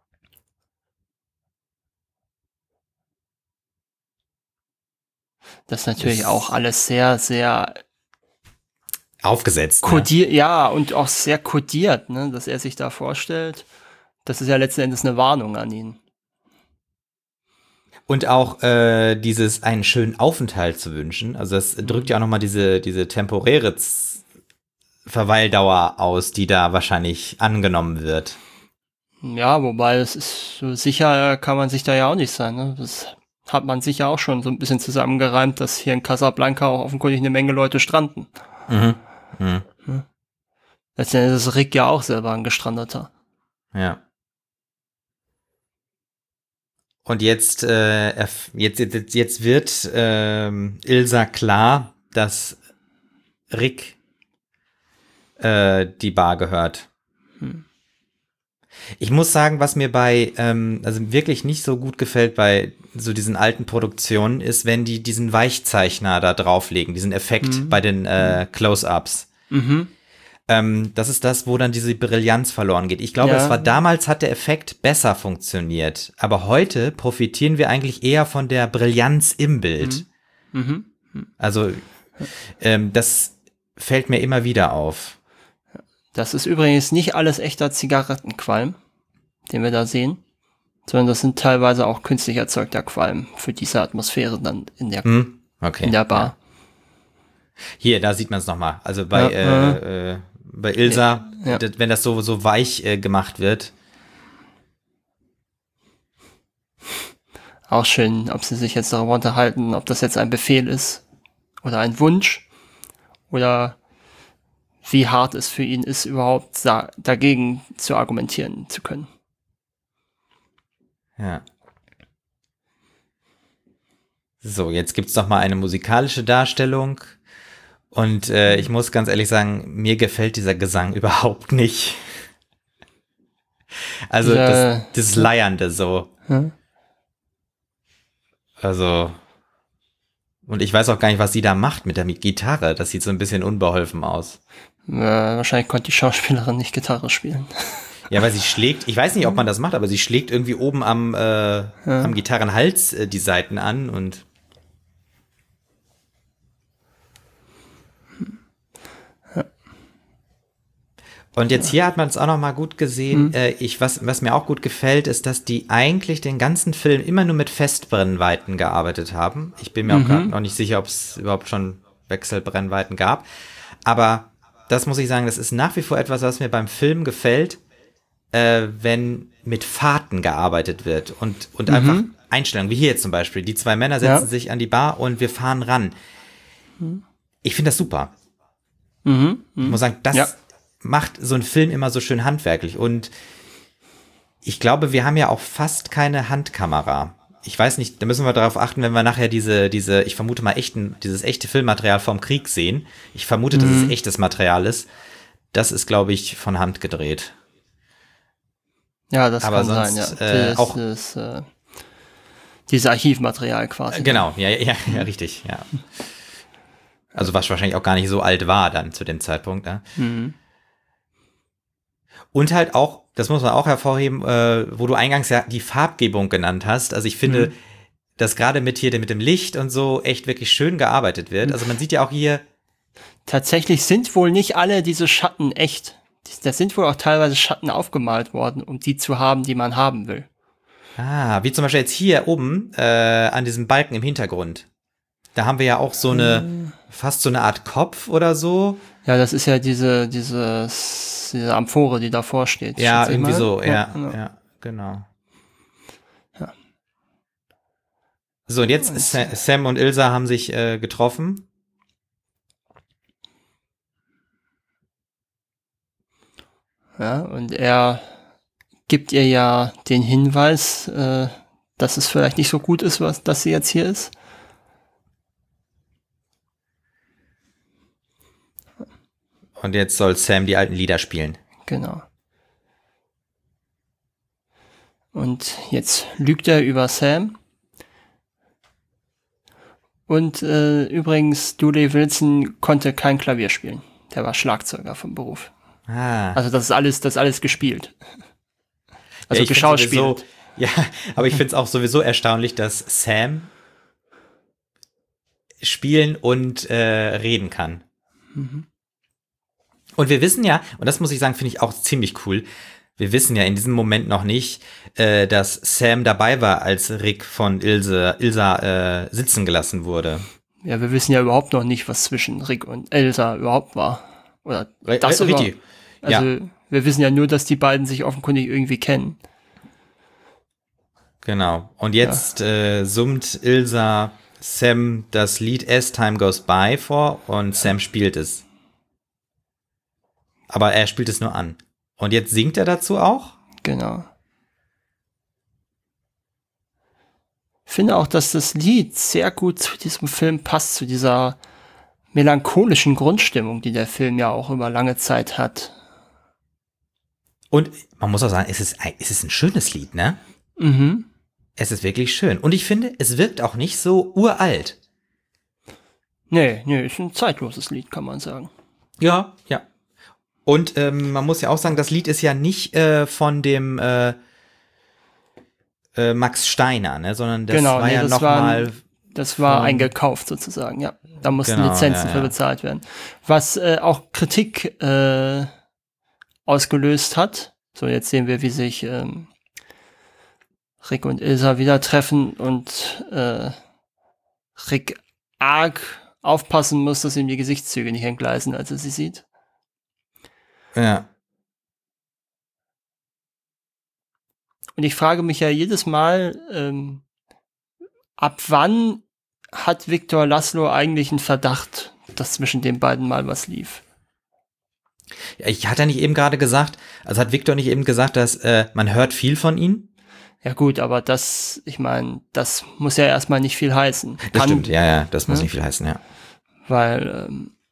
Das ist natürlich auch Ist alles sehr, sehr aufgesetzt, ne? kodiert, ja, und auch sehr kodiert, ne? Dass er sich da vorstellt. Das ist ja letzten Endes eine Warnung an ihn. Und auch dieses einen schönen Aufenthalt zu wünschen. Also das drückt ja auch nochmal diese temporäre Verweildauer aus, die da wahrscheinlich angenommen wird. Ja, wobei es ist so sicher kann man sich da ja auch nicht sein. Ne? Das hat man sich ja auch schon so ein bisschen zusammengereimt, dass hier in Casablanca auch offenkundig eine Menge Leute stranden. Mhm. Mhm. Letztendlich ist Rick ja auch selber ein Gestrandeter. Ja. Und jetzt wird Ilsa klar, dass Rick die Bar gehört. Ich muss sagen, was mir bei, also wirklich nicht so gut gefällt bei so diesen alten Produktionen, ist, wenn die diesen Weichzeichner da drauflegen, diesen Effekt bei den Close-Ups. Das ist das, wo dann diese Brillanz verloren geht. Ich glaube, Ja. es war damals, hat der Effekt besser funktioniert. Aber heute profitieren wir eigentlich eher von der Brillanz im Bild. Also, das fällt mir immer wieder auf. Das ist übrigens nicht alles echter Zigarettenqualm, den wir da sehen, sondern das sind teilweise auch künstlich erzeugter Qualm für diese Atmosphäre dann in der Okay. in der Bar. Ja. Hier, da sieht man es nochmal. Also bei Ilsa, Ja. wenn das so weich gemacht wird. Auch schön, ob sie sich jetzt darüber unterhalten, ob das jetzt ein Befehl ist oder ein Wunsch oder wie hart es für ihn ist, überhaupt dagegen zu argumentieren zu können. Ja. So, jetzt gibt's noch mal eine musikalische Darstellung. Und ich muss ganz ehrlich sagen, mir gefällt dieser Gesang überhaupt nicht. Also das Leiernde so. Also, und ich weiß auch gar nicht, was sie da macht mit der Gitarre. Das sieht so ein bisschen unbeholfen aus. Wahrscheinlich konnte die Schauspielerin nicht Gitarre spielen. Ja, weil sie schlägt, ich weiß nicht, ob man das macht, aber sie schlägt irgendwie oben am Gitarrenhals die Saiten an und Und jetzt hier hat man es auch noch mal gut gesehen. Was mir auch gut gefällt, ist, dass die eigentlich den ganzen Film immer nur mit Festbrennweiten gearbeitet haben. Ich bin mir auch gerade noch nicht sicher, ob es überhaupt schon Wechselbrennweiten gab. Aber das muss ich sagen, das ist nach wie vor etwas, was mir beim Film gefällt, wenn mit Fahrten gearbeitet wird und einfach Einstellungen, wie hier jetzt zum Beispiel. Die zwei Männer setzen sich an die Bar und wir fahren ran. Ich finde das super. Ich muss sagen, das macht so ein Film immer so schön handwerklich. Und ich glaube, wir haben ja auch fast keine Handkamera. Ich weiß nicht, da müssen wir darauf achten, wenn wir nachher diese, ich vermute mal dieses echte Filmmaterial vom Krieg sehen. Ich vermute, dass es echtes Material ist. Das ist, glaube ich, von Hand gedreht. Ja, das Aber kann sonst, sein, ja. auch Dieses Archivmaterial quasi. Genau, ja, richtig, ja. Also was wahrscheinlich auch gar nicht so alt war dann zu dem Zeitpunkt, ne? Und halt auch, das muss man auch hervorheben, wo du eingangs ja die Farbgebung genannt hast. Also ich finde, dass gerade mit dem Licht und so echt wirklich schön gearbeitet wird. Also man sieht ja auch hier. Tatsächlich sind wohl nicht alle diese Schatten echt. Da sind wohl auch teilweise Schatten aufgemalt worden, um die zu haben, die man haben will. Ah, wie zum Beispiel jetzt hier oben an diesem Balken im Hintergrund. Da haben wir ja auch so fast so eine Art Kopf oder so. Ja, das ist ja diese Amphore, die davor steht. Ja, irgendwie so, ja, genau. Ja. So, und jetzt Sam und Ilsa haben sich getroffen. Ja, und er gibt ihr ja den Hinweis, dass es vielleicht nicht so gut ist, dass sie jetzt hier ist. Und jetzt soll Sam die alten Lieder spielen. Genau. Und jetzt lügt er über Sam. Und übrigens, Dooley Wilson konnte kein Klavier spielen. Der war Schlagzeuger vom Beruf. Also das ist alles gespielt. Also geschauspielt. Ja, aber ich finde es auch sowieso erstaunlich, dass Sam spielen und reden kann. Mhm. Und wir wissen ja, und das muss ich sagen, finde ich auch ziemlich cool, wir wissen ja in diesem Moment noch nicht, dass Sam dabei war, als Rick von Ilsa sitzen gelassen wurde. Ja, wir wissen ja überhaupt noch nicht, was zwischen Rick und Ilsa überhaupt war. Oder das richtig. Also wir wissen ja nur, dass die beiden sich offenkundig irgendwie kennen. Genau. Und jetzt summt Ilsa Sam das Lied As Time Goes By vor und Sam spielt es. Aber er spielt es nur an. Und jetzt singt er dazu auch? Genau. Ich finde auch, dass das Lied sehr gut zu diesem Film passt, zu dieser melancholischen Grundstimmung, die der Film ja auch über lange Zeit hat. Und man muss auch sagen, es ist ein schönes Lied, ne? Mhm. Es ist wirklich schön. Und ich finde, es wirkt auch nicht so uralt. Nee, ist ein zeitloses Lied, kann man sagen. Ja. Und man muss ja auch sagen, das Lied ist ja nicht von dem Max Steiner, ne, sondern das war ja nochmal. Das war eingekauft sozusagen, ja. Da mussten Lizenzen für bezahlt werden. Was auch Kritik ausgelöst hat. So, jetzt sehen wir, wie sich Rick und Ilsa wieder treffen und Rick arg aufpassen muss, dass ihm die Gesichtszüge nicht entgleisen, als er sie sieht. Ja. Und ich frage mich ja jedes Mal, ab wann hat Victor Laszlo eigentlich einen Verdacht, dass zwischen den beiden mal was lief? Ja, hat er nicht eben gerade gesagt, also hat Victor nicht eben gesagt, dass man hört viel von ihm? Ja gut, aber das muss ja erstmal nicht viel heißen. Das stimmt, ja, das muss nicht viel heißen, ja. Weil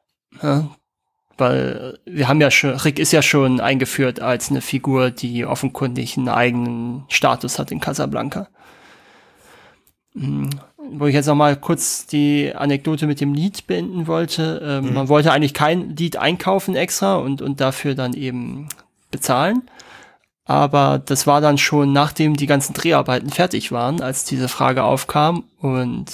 wir haben ja schon, Rick ist ja schon eingeführt als eine Figur, die offenkundig einen eigenen Status hat in Casablanca. Wo ich jetzt noch mal kurz die Anekdote mit dem Lied beenden wollte. Man wollte eigentlich kein Lied einkaufen extra und dafür dann eben bezahlen. Aber das war dann schon, nachdem die ganzen Dreharbeiten fertig waren, als diese Frage aufkam. Und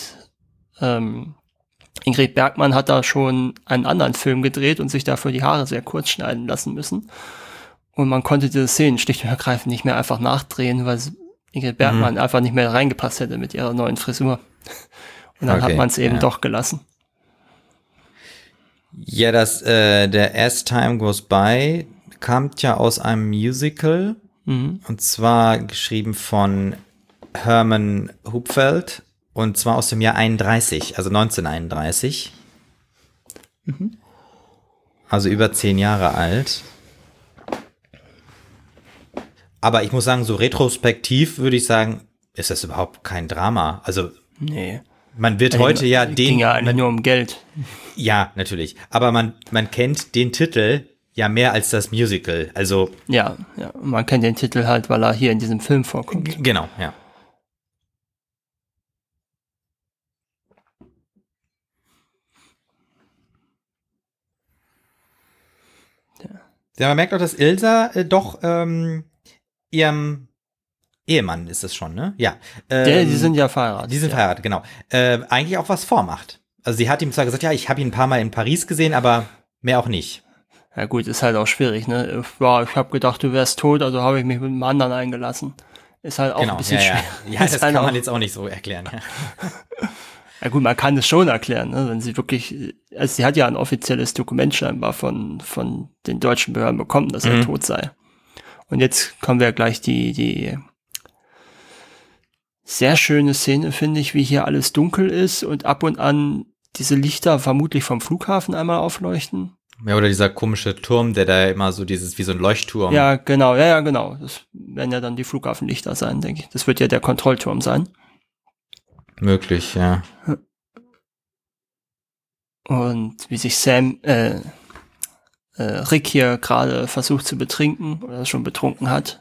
Ingrid Bergman hat da schon einen anderen Film gedreht und sich dafür die Haare sehr kurz schneiden lassen müssen. Und man konnte diese Szenen schlicht und ergreifend nicht mehr einfach nachdrehen, weil Ingrid Bergman einfach nicht mehr reingepasst hätte mit ihrer neuen Frisur. Und dann hat man es eben doch gelassen. Ja, der As Time Goes By kam ja aus einem Musical. Und zwar geschrieben von Herman Hupfeld. Und zwar aus dem Jahr 31, also 1931. Also über 10 Jahre alt. Aber ich muss sagen, so retrospektiv würde ich sagen, ist das überhaupt kein Drama. Also, nee. Man wird heute ja den... Ging ja eigentlich nur um Geld. Ja, natürlich. Aber man kennt den Titel ja mehr als das Musical. Also... Ja, man kennt den Titel halt, weil er hier in diesem Film vorkommt. Genau, ja. Ja, man merkt auch, dass Ilsa doch ihrem Ehemann ist es schon, ne? Ja. Die sind ja verheiratet. Die sind verheiratet, genau. Eigentlich auch was vormacht. Also sie hat ihm zwar gesagt, ja, ich habe ihn ein paar Mal in Paris gesehen, aber mehr auch nicht. Ja gut, ist halt auch schwierig, ne? Ja, ich habe gedacht, du wärst tot, also habe ich mich mit einem anderen eingelassen. Ist halt auch ein bisschen schwierig. Ja, das kann man jetzt auch nicht so erklären. Ja. Ja gut, man kann es schon erklären, ne? Wenn sie wirklich, also sie hat ja ein offizielles Dokument scheinbar von den deutschen Behörden bekommen, dass er tot sei. Und jetzt kommen wir gleich die sehr schöne Szene, finde ich, wie hier alles dunkel ist und ab und an diese Lichter vermutlich vom Flughafen einmal aufleuchten. Ja, oder dieser komische Turm, der da immer so wie so ein Leuchtturm. Ja, genau. Das werden ja dann die Flughafenlichter sein, denke ich. Das wird ja der Kontrollturm sein. Möglich, ja. Und wie sich Rick hier gerade versucht zu betrinken oder schon betrunken hat.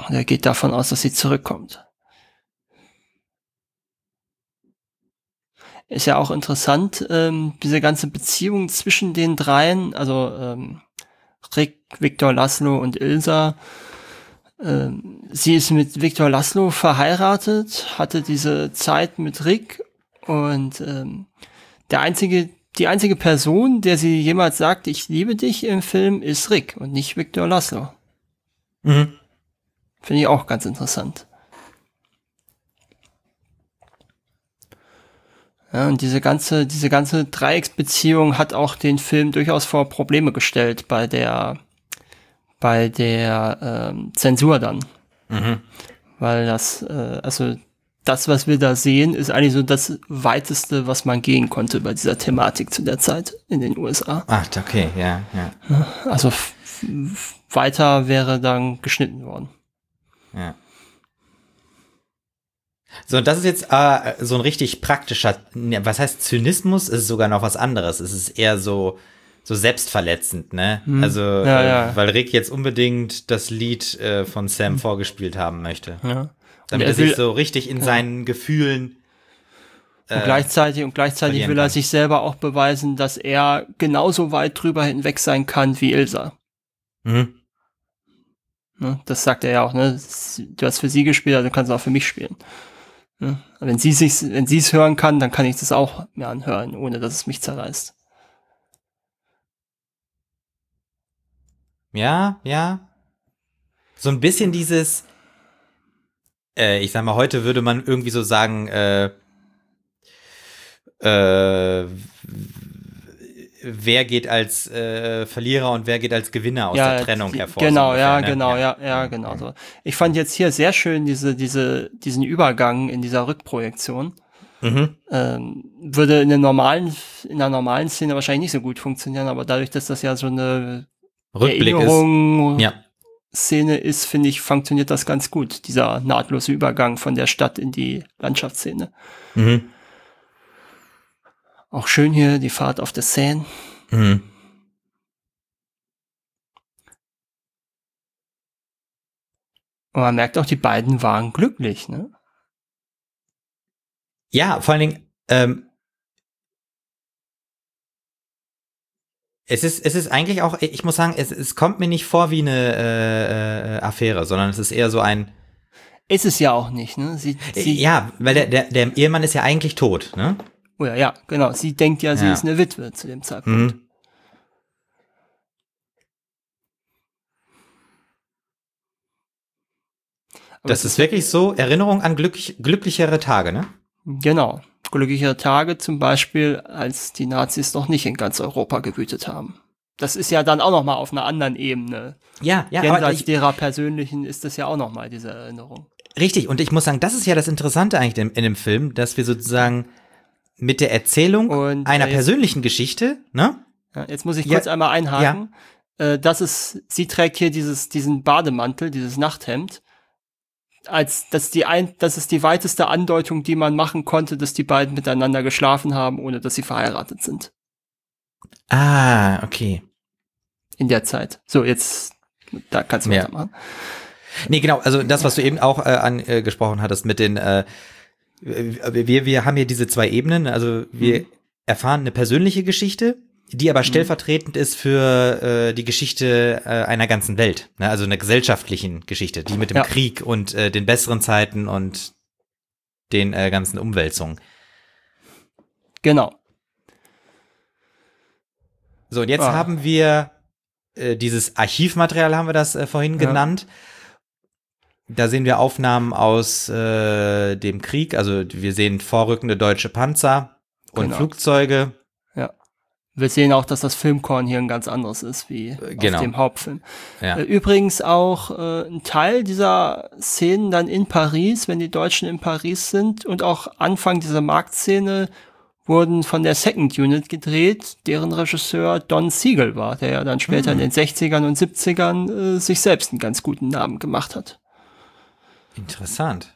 Und er geht davon aus, dass sie zurückkommt. Ist ja auch interessant, diese ganze Beziehung zwischen den dreien, also Rick, Viktor Laszlo und Ilsa. Sie ist mit Viktor Laszlo verheiratet, hatte diese Zeit mit Rick und die einzige Person, der sie jemals sagt, ich liebe dich im Film, ist Rick und nicht Viktor Laszlo. Mhm. Finde ich auch ganz interessant. Ja, und diese ganze Dreiecksbeziehung hat auch den Film durchaus vor Probleme gestellt bei der Zensur dann. Mhm. Weil das, was wir da sehen, ist eigentlich so das Weiteste, was man gehen konnte bei dieser Thematik zu der Zeit in den USA. Ach, okay, ja. Also weiter wäre dann geschnitten worden. Ja. So, das ist jetzt so ein richtig praktischer, was heißt Zynismus? Es ist sogar noch was anderes. Es ist eher so selbstverletzend, ne? Also, weil Rick jetzt unbedingt das Lied von Sam vorgespielt haben möchte. Ja. Damit er sich so richtig in seinen Gefühlen und gleichzeitig will er kann. sich selber auch beweisen, dass er genauso weit drüber hinweg sein kann wie Ilsa. Mhm. Ne? Das sagt er ja auch, ne? Du hast für sie gespielt, also du kannst auch für mich spielen. Ne? Wenn sie es hören kann, dann kann ich das auch mir anhören, ohne dass es mich zerreißt. Ja. So ein bisschen dieses, ich sag mal, heute würde man irgendwie so sagen, wer geht als Verlierer und wer geht als Gewinner aus der Trennung hervor. Genau, so ungefähr, genau so. Ich fand jetzt hier sehr schön diesen Übergang in dieser Rückprojektion. Mhm. Würde in einer normalen Szene wahrscheinlich nicht so gut funktionieren, aber dadurch, dass das ja so eine Rückblick Szene ist, finde ich, funktioniert das ganz gut, dieser nahtlose Übergang von der Stadt in die Landschaftsszene. Mhm. Auch schön hier die Fahrt auf der Seine. Mhm. Und man merkt auch, die beiden waren glücklich, ne? Ja, vor allen Dingen, es ist eigentlich auch, ich muss sagen, es kommt mir nicht vor wie eine Affäre, sondern es ist eher so ein. Ist es ja auch nicht, ne? Ja, weil der Ehemann ist ja eigentlich tot, ne? Oh ja, genau. Sie denkt ja, sie ist eine Witwe zu dem Zeitpunkt. Mhm. Aber das ist wirklich so Erinnerung an glücklichere Tage, ne? Genau. Glücklichere Tage zum Beispiel, als die Nazis noch nicht in ganz Europa gewütet haben. Das ist ja dann auch noch mal auf einer anderen Ebene. Ja, jenseits derer persönlichen ist das ja auch noch mal diese Erinnerung. Richtig, und ich muss sagen, das ist ja das Interessante eigentlich in dem Film, dass wir sozusagen mit der Erzählung einer persönlichen Geschichte, ne? Ja, jetzt muss ich kurz einmal einhaken. Ja. Sie trägt hier diesen Bademantel, dieses Nachthemd, das ist die weiteste Andeutung, die man machen konnte, dass die beiden miteinander geschlafen haben, ohne dass sie verheiratet sind. Ah, okay. In der Zeit. So, jetzt, da kannst du weitermachen. Nee, genau, also das, was du eben auch angesprochen hattest mit den, wir haben hier diese zwei Ebenen, also wir erfahren eine persönliche Geschichte, die aber stellvertretend ist für die Geschichte einer ganzen Welt, ne? Also einer gesellschaftlichen Geschichte, die mit dem Krieg und den besseren Zeiten und den ganzen Umwälzungen. Genau. So, und jetzt haben wir dieses Archivmaterial, haben wir das vorhin genannt. Da sehen wir Aufnahmen aus dem Krieg, also wir sehen vorrückende deutsche Panzer und Flugzeuge. Ja. Wir sehen auch, dass das Filmkorn hier ein ganz anderes ist, wie auf dem Hauptfilm. Ja. Übrigens auch ein Teil dieser Szenen dann in Paris, wenn die Deutschen in Paris sind, und auch Anfang dieser Marktszene wurden von der Second Unit gedreht, deren Regisseur Don Siegel war, der ja dann später in den 60ern und 70ern sich selbst einen ganz guten Namen gemacht hat. Interessant.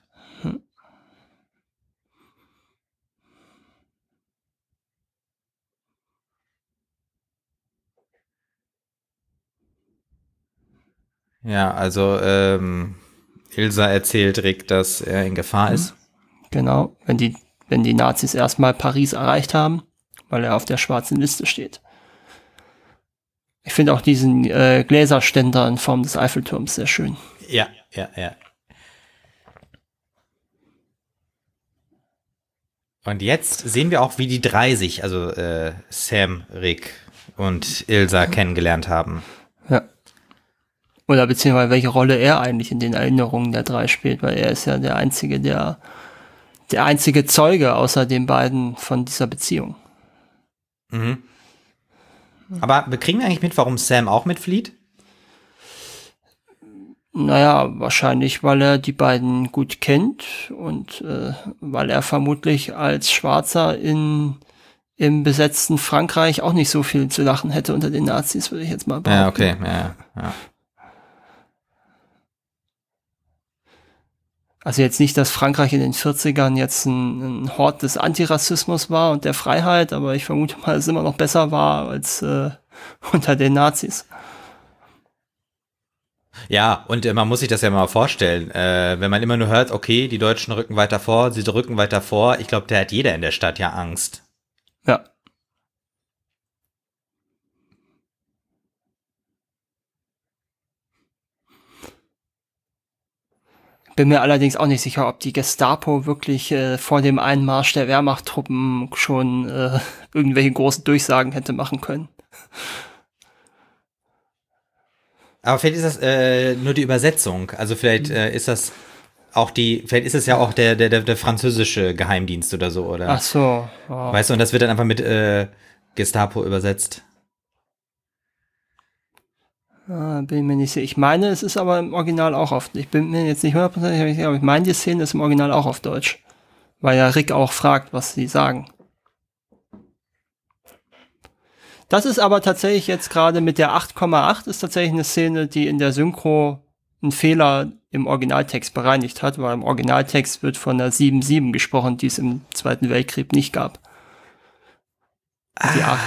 Ja, also Ilsa erzählt Rick, dass er in Gefahr ist. Genau, wenn die Nazis erstmal Paris erreicht haben, weil er auf der schwarzen Liste steht. Ich finde auch diesen Gläserständer in Form des Eiffelturms sehr schön. Ja. Und jetzt sehen wir auch, wie die drei sich, also Sam, Rick und Ilsa kennengelernt haben. Ja. Oder beziehungsweise welche Rolle er eigentlich in den Erinnerungen der drei spielt, weil er ist ja der einzige Zeuge außer den beiden von dieser Beziehung. Mhm. Aber bekriegen wir eigentlich mit, warum Sam auch mitflieht? Naja, wahrscheinlich, weil er die beiden gut kennt und weil er vermutlich als Schwarzer im besetzten Frankreich auch nicht so viel zu lachen hätte unter den Nazis, würde ich jetzt mal behaupten. Ja, okay, ja. Also jetzt nicht, dass Frankreich in den 40ern jetzt ein Hort des Antirassismus war und der Freiheit, aber ich vermute mal, dass es immer noch besser war als unter den Nazis. Ja, und man muss sich das ja mal vorstellen, wenn man immer nur hört, okay, die Deutschen rücken weiter vor, sie rücken weiter vor, ich glaube, da hat jeder in der Stadt ja Angst. Ja. Bin mir allerdings auch nicht sicher, ob die Gestapo wirklich vor dem Einmarsch der Wehrmachttruppen schon irgendwelche großen Durchsagen hätte machen können. Aber vielleicht ist das nur die Übersetzung. Also vielleicht ist das auch vielleicht ist es ja auch der französische Geheimdienst oder so, oder? Ach so. Oh. Weißt du, und das wird dann einfach mit Gestapo übersetzt. Bin mir nicht sicher. Ich meine, es ist aber im Original auch oft. Ich bin mir jetzt nicht 100% sicher, aber ich meine, die Szene ist im Original auch auf Deutsch. Weil ja Rick auch fragt, was sie sagen. Das ist aber tatsächlich jetzt gerade mit der 8,8 ist tatsächlich eine Szene, die in der Synchro einen Fehler im Originaltext bereinigt hat, weil im Originaltext wird von einer 7,7 gesprochen, die es im Zweiten Weltkrieg nicht gab. Die 8.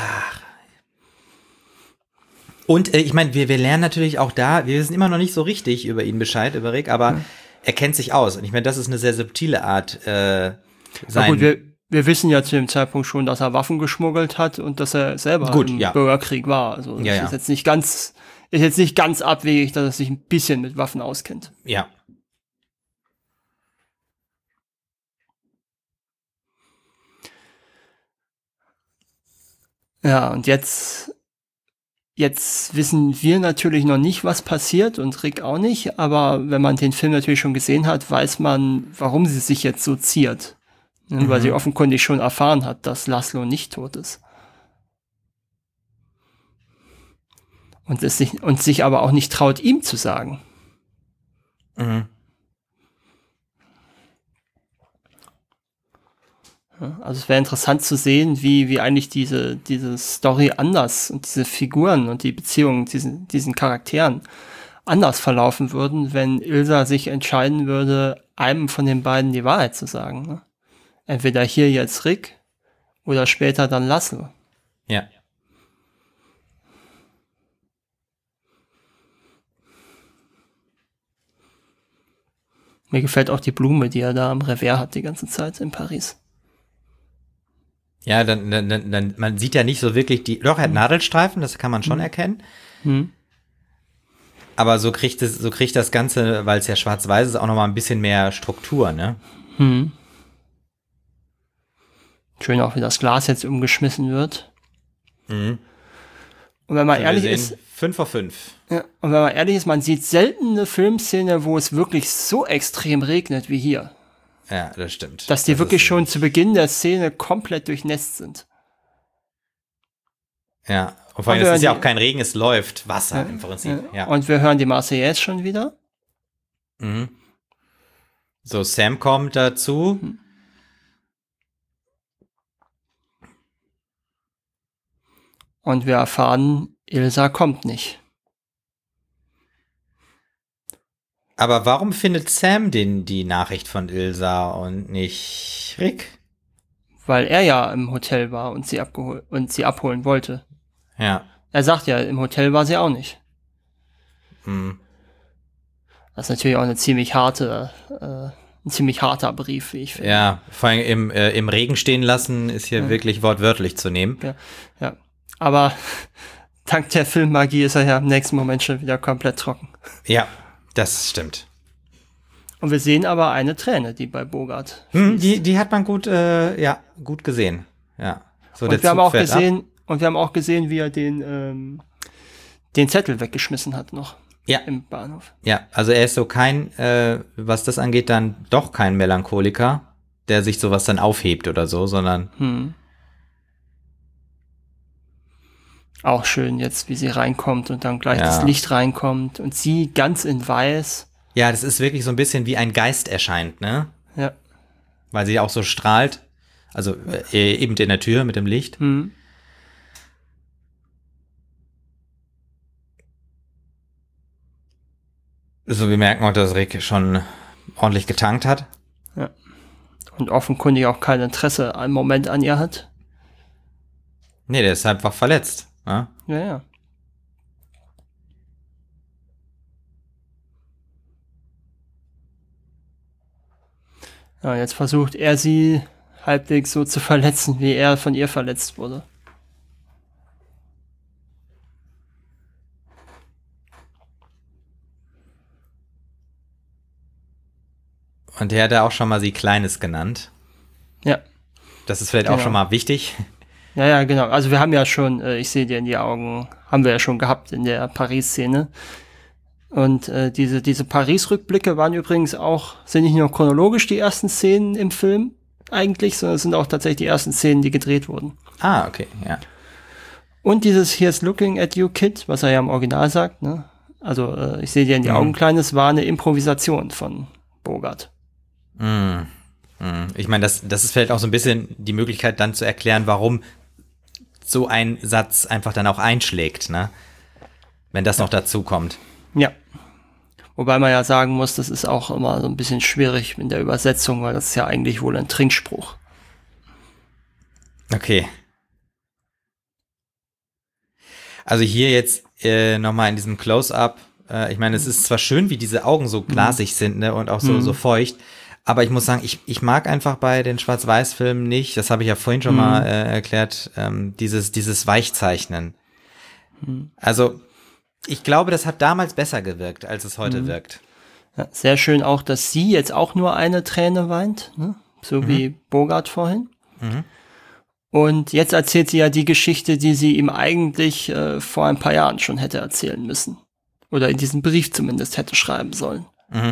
Und ich meine, wir lernen natürlich auch da, wir wissen immer noch nicht so richtig über ihn Bescheid, über Rick, aber er kennt sich aus. Und ich meine, das ist eine sehr subtile Art, gut, wir wissen ja zu dem Zeitpunkt schon, dass er Waffen geschmuggelt hat und dass er selber im Bürgerkrieg war. Also das ist jetzt nicht ganz abwegig, dass er sich ein bisschen mit Waffen auskennt. Ja. Ja, und jetzt wissen wir natürlich noch nicht, was passiert und Rick auch nicht, aber wenn man den Film natürlich schon gesehen hat, weiß man, warum sie sich jetzt so ziert. Weil sie offenkundig schon erfahren hat, dass Laszlo nicht tot ist. Und sich aber auch nicht traut, ihm zu sagen. Mhm. Also es wäre interessant zu sehen, wie eigentlich diese Story anders und diese Figuren und die Beziehungen diesen Charakteren anders verlaufen würden, wenn Ilsa sich entscheiden würde, einem von den beiden die Wahrheit zu sagen. Ne? Entweder hier jetzt Rick oder später dann Laszlo. Ja. Mir gefällt auch die Blume, die er da am Revers hat die ganze Zeit in Paris. Ja, dann man sieht ja nicht so wirklich doch, er hat Nadelstreifen, das kann man schon erkennen. Aber so kriegt das Ganze, weil es ja schwarz-weiß ist, auch noch mal ein bisschen mehr Struktur, ne? Schön auch, wie das Glas jetzt umgeschmissen wird. Mhm. Und wenn man ehrlich ist, 5 vor 5. Ja, und wenn man ehrlich ist, man sieht selten eine Filmszene, wo es wirklich so extrem regnet wie hier. Ja, das stimmt. Dass die wirklich schon zu Beginn der Szene komplett durchnässt sind. Ja, und vor allem, es ist ja auch kein Regen, es läuft Wasser im Prinzip. Ja. Und wir hören die Marseillaise schon wieder. Mhm. So, Sam kommt dazu. Und wir erfahren, Ilsa kommt nicht. Aber warum findet Sam die Nachricht von Ilsa und nicht Rick? Weil er ja im Hotel war und sie abholen wollte. Ja. Er sagt ja, im Hotel war sie auch nicht. Das ist natürlich auch ein ziemlich harter Brief, wie ich finde. Ja, vor allem im Regen stehen lassen ist hier wirklich wortwörtlich zu nehmen. Ja. Aber dank der Filmmagie ist er ja im nächsten Moment schon wieder komplett trocken. Ja, das stimmt. Und wir sehen aber eine Träne, die bei Bogart die hat man gut gesehen. Ja. So, und wir haben auch gesehen, wie er den Zettel weggeschmissen hat noch im Bahnhof. Ja, also er ist so kein, was das angeht, dann doch kein Melancholiker, der sich sowas dann aufhebt oder so, sondern auch schön jetzt, wie sie reinkommt und dann gleich das Licht reinkommt und sie ganz in weiß. Ja, das ist wirklich so ein bisschen wie ein Geist erscheint, ne? Ja. Weil sie auch so strahlt. Also eben in der Tür mit dem Licht. So, wir merken auch, dass Rick schon ordentlich getankt hat. Ja. Und offenkundig auch kein Interesse im Moment an ihr hat. Nee, der ist einfach verletzt. Ne? Ja. Ja, jetzt versucht er sie halbwegs so zu verletzen, wie er von ihr verletzt wurde. Und der hat ja auch schon mal sie Kleines genannt. Ja. Das ist vielleicht auch schon mal wichtig. Ja, genau. Also wir haben ja schon, ich sehe dir in die Augen, haben wir ja schon gehabt in der Paris-Szene. Und diese Paris-Rückblicke waren übrigens auch, sind nicht nur chronologisch die ersten Szenen im Film eigentlich, sondern es sind auch tatsächlich die ersten Szenen, die gedreht wurden. Ah, okay, ja. Und dieses Here's looking at you, kid, was er ja im Original sagt, ne? Also ich sehe dir in die Augen, Kleines, war eine Improvisation von Bogart. Ich meine, das ist vielleicht auch so ein bisschen die Möglichkeit dann zu erklären, warum so ein Satz einfach dann auch einschlägt, ne? Wenn das noch dazu kommt. Ja. Wobei man ja sagen muss, das ist auch immer so ein bisschen schwierig in der Übersetzung, weil das ist ja eigentlich wohl ein Trinkspruch. Okay. Also hier jetzt nochmal in diesem Close-Up, ich meine, es ist zwar schön, wie diese Augen so glasig sind, ne, und auch so feucht, aber ich muss sagen, ich mag einfach bei den Schwarz-Weiß-Filmen nicht, das habe ich ja vorhin schon mal erklärt, dieses Weichzeichnen. Also ich glaube, das hat damals besser gewirkt, als es heute wirkt. Ja, sehr schön auch, dass sie jetzt auch nur eine Träne weint, ne? So wie Bogart vorhin. Und jetzt erzählt sie ja die Geschichte, die sie ihm eigentlich vor ein paar Jahren schon hätte erzählen müssen. Oder in diesem Brief zumindest hätte schreiben sollen.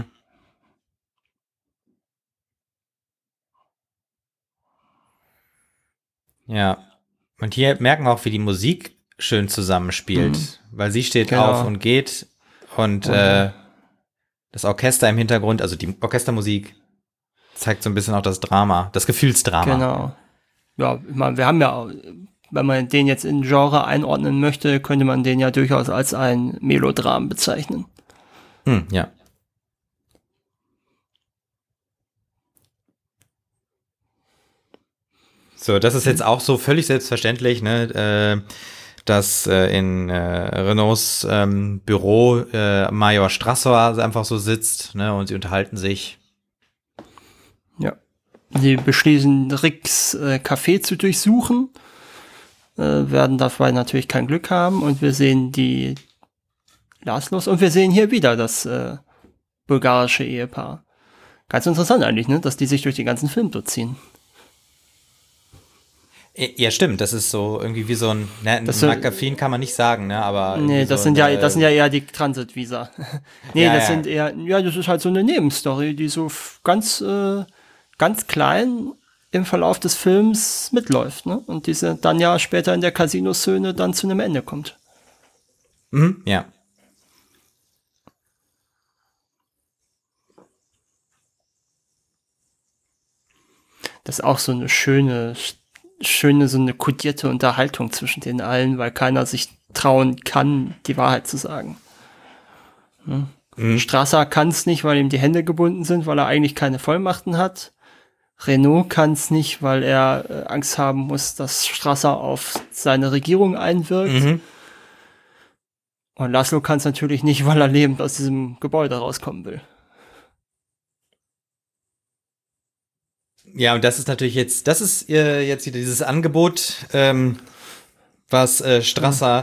Ja, und hier merken wir auch, wie die Musik schön zusammenspielt, weil sie steht auf und geht und das Orchester im Hintergrund, also die Orchestermusik zeigt so ein bisschen auch das Drama, das Gefühlsdrama. Genau. Ja, ich meine, wir haben ja, wenn man den jetzt in Genre einordnen möchte, könnte man den ja durchaus als ein Melodram bezeichnen. Ja. So, das ist jetzt auch so völlig selbstverständlich, ne, dass in Renaults Büro Major Strassauer einfach so sitzt, ne, und sie unterhalten sich. Ja. Sie beschließen, Ricks Café zu durchsuchen, werden dabei natürlich kein Glück haben und wir sehen die Laszlos und wir sehen hier wieder das bulgarische Ehepaar. Ganz interessant eigentlich, ne, dass die sich durch den ganzen Film durchziehen. Ja, stimmt, das ist so irgendwie wie so ein McAfee kann man nicht sagen, ne, aber nee, das sind ja eher die Transitvisa. Nee, das sind eher, das ist halt so eine Nebenstory, die so ganz klein im Verlauf des Films mitläuft, ne? Und diese dann ja später in der Casino-Szene dann zu einem Ende kommt. Ja. Das ist auch so eine schöne, so eine kodierte Unterhaltung zwischen den allen, weil keiner sich trauen kann, die Wahrheit zu sagen. Strasser kann es nicht, weil ihm die Hände gebunden sind, weil er eigentlich keine Vollmachten hat. Renault kann es nicht, weil er Angst haben muss, dass Strasser auf seine Regierung einwirkt. Und Laszlo kann es natürlich nicht, weil er lebend aus diesem Gebäude rauskommen will. Ja, und das ist natürlich jetzt wieder dieses Angebot, was Strasser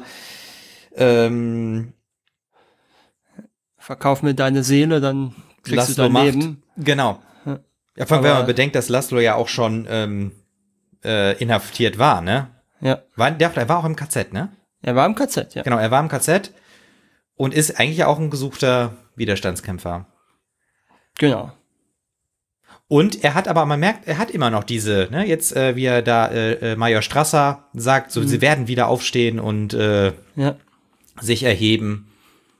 Verkauf mir deine Seele, dann kriegst Laszlo du dein macht. Leben. Genau. Ja, vor allem, wenn man bedenkt, dass Laszlo ja auch schon inhaftiert war, ne? Ja. Er war auch im KZ, ne? Er war im KZ, ja. Genau, er war im KZ und ist eigentlich auch ein gesuchter Widerstandskämpfer. Genau. Und er hat aber, man merkt, er hat immer noch diese, ne, jetzt wie er da Major Strasser sagt, so sie werden wieder aufstehen und sich erheben.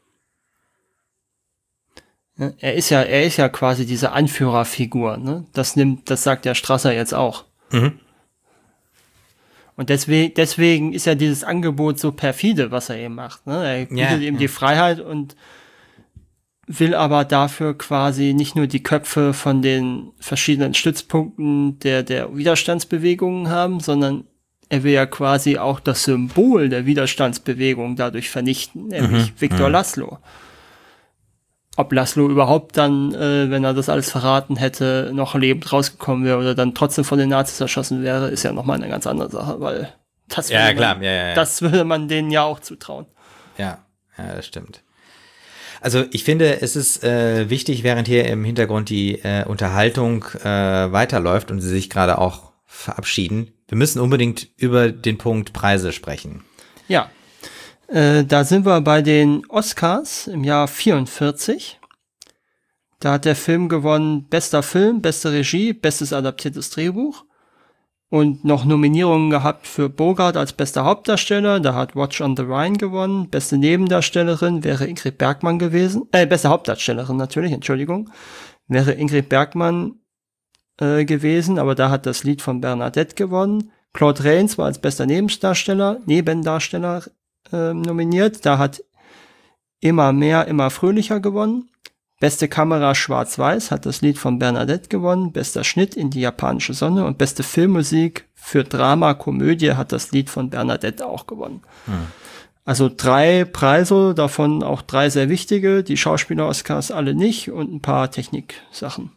Ja, er ist ja quasi diese Anführerfigur, ne? Das sagt der Strasser jetzt auch. Mhm. Und deswegen ist ja dieses Angebot so perfide, was er eben macht, ne? Er bietet ihm die Freiheit und will aber dafür quasi nicht nur die Köpfe von den verschiedenen Stützpunkten der Widerstandsbewegungen haben, sondern er will ja quasi auch das Symbol der Widerstandsbewegung dadurch vernichten, nämlich Viktor Laszlo. Ob Laszlo überhaupt dann, wenn er das alles verraten hätte, noch lebend rausgekommen wäre oder dann trotzdem von den Nazis erschossen wäre, ist ja nochmal eine ganz andere Sache, weil das würde man denen ja auch zutrauen. Ja, das stimmt. Also ich finde, es ist wichtig, während hier im Hintergrund die Unterhaltung weiterläuft und sie sich gerade auch verabschieden. Wir müssen unbedingt über den Punkt Preise sprechen. Ja, da sind wir bei den Oscars im Jahr 1944. Da hat der Film gewonnen bester Film, beste Regie, bestes adaptiertes Drehbuch. Und noch Nominierungen gehabt für Bogart als bester Hauptdarsteller. Da hat Watch on the Rhine gewonnen. Beste Nebendarstellerin wäre Ingrid Bergman gewesen. Beste Hauptdarstellerin natürlich, Entschuldigung. Wäre Ingrid Bergman gewesen, aber da hat das Lied von Bernadette gewonnen. Claude Rains war als bester Nebendarsteller nominiert. Da hat Immer mehr, immer fröhlicher gewonnen. Beste Kamera Schwarz-Weiß hat das Lied von Bernadette gewonnen. Bester Schnitt in die japanische Sonne und beste Filmmusik für Drama, Komödie hat das Lied von Bernadette auch gewonnen. Also 3 Preise, davon auch 3 sehr wichtige, die Schauspieler-Oscars alle nicht und ein paar Techniksachen.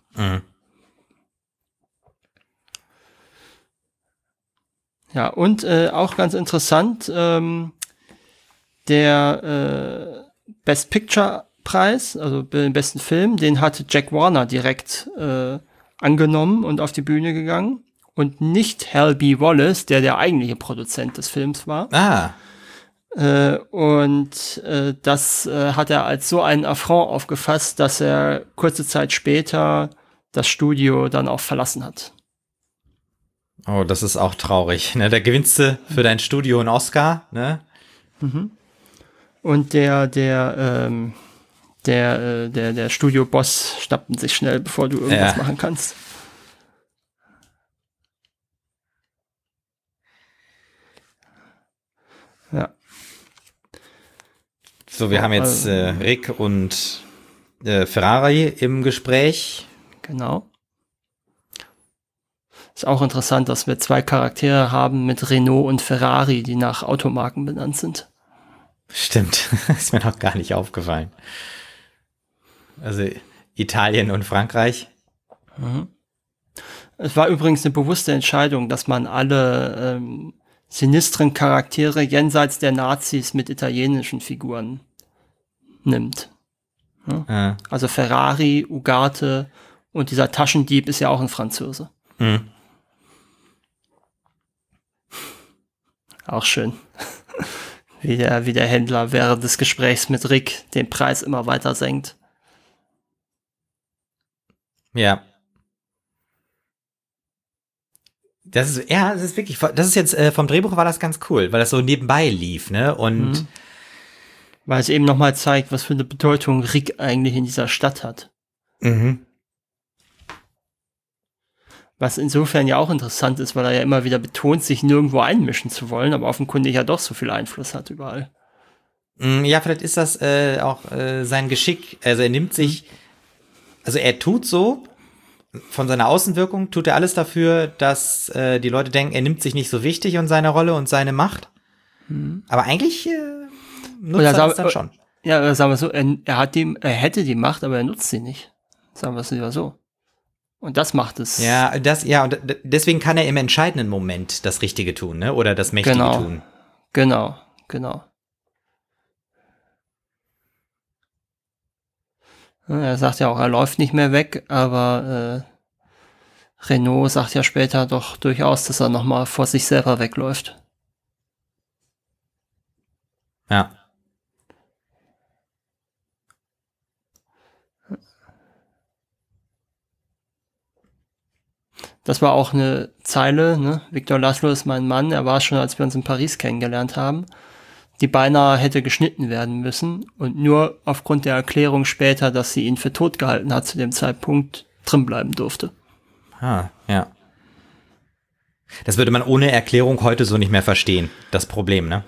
Ja, und auch ganz interessant, der Best Picture Preis, also den besten Film, den hat Jack Warner direkt angenommen und auf die Bühne gegangen und nicht Hal B. Wallace, der eigentliche Produzent des Films war. Das hat er als so einen Affront aufgefasst, dass er kurze Zeit später das Studio dann auch verlassen hat. Oh, das ist auch traurig. Ne? Da gewinnst du für dein Studio einen Oscar, ne? Und der Studio-Boss schnappen sich schnell, bevor du irgendwas machen kannst. Ja. So, wir haben jetzt Rick und Ferrari im Gespräch. Genau. Ist auch interessant, dass wir 2 Charaktere haben mit Renault und Ferrari, die nach Automarken benannt sind. Stimmt, ist mir noch gar nicht aufgefallen. Also Italien und Frankreich. Es war übrigens eine bewusste Entscheidung, dass man alle sinistren Charaktere jenseits der Nazis mit italienischen Figuren nimmt. Ja? Also Ferrari, Ugarte und dieser Taschendieb ist ja auch ein Franzose. Auch schön. Wie der Händler während des Gesprächs mit Rick den Preis immer weiter senkt. Ja. Das ist wirklich, das ist jetzt, vom Drehbuch war das ganz cool, weil das so nebenbei lief, ne, und weil es eben nochmal zeigt, was für eine Bedeutung Rick eigentlich in dieser Stadt hat. Was insofern ja auch interessant ist, weil er ja immer wieder betont, sich nirgendwo einmischen zu wollen, aber offenkundig ja doch so viel Einfluss hat überall. Ja, vielleicht ist das auch sein Geschick. Also er nimmt sich, also er tut so, von seiner Außenwirkung tut er alles dafür, dass die Leute denken, er nimmt sich nicht so wichtig und seine Rolle und seine Macht. Aber eigentlich nutzt er das dann schon. Ja, oder sagen wir so, er hätte die Macht, aber er nutzt sie nicht. Sagen wir es lieber so. Und das macht es. Und deswegen kann er im entscheidenden Moment das Richtige tun, ne? Oder das Mächtige tun. Genau. Er sagt ja auch, er läuft nicht mehr weg, aber Renault sagt ja später doch durchaus, dass er nochmal vor sich selber wegläuft. Ja. Das war auch eine Zeile, ne? Victor Laszlo ist mein Mann, er war es schon, als wir uns in Paris kennengelernt haben, die beinahe hätte geschnitten werden müssen und nur aufgrund der Erklärung später, dass sie ihn für tot gehalten hat, zu dem Zeitpunkt drin bleiben durfte. Ja. Das würde man ohne Erklärung heute so nicht mehr verstehen, das Problem, ne?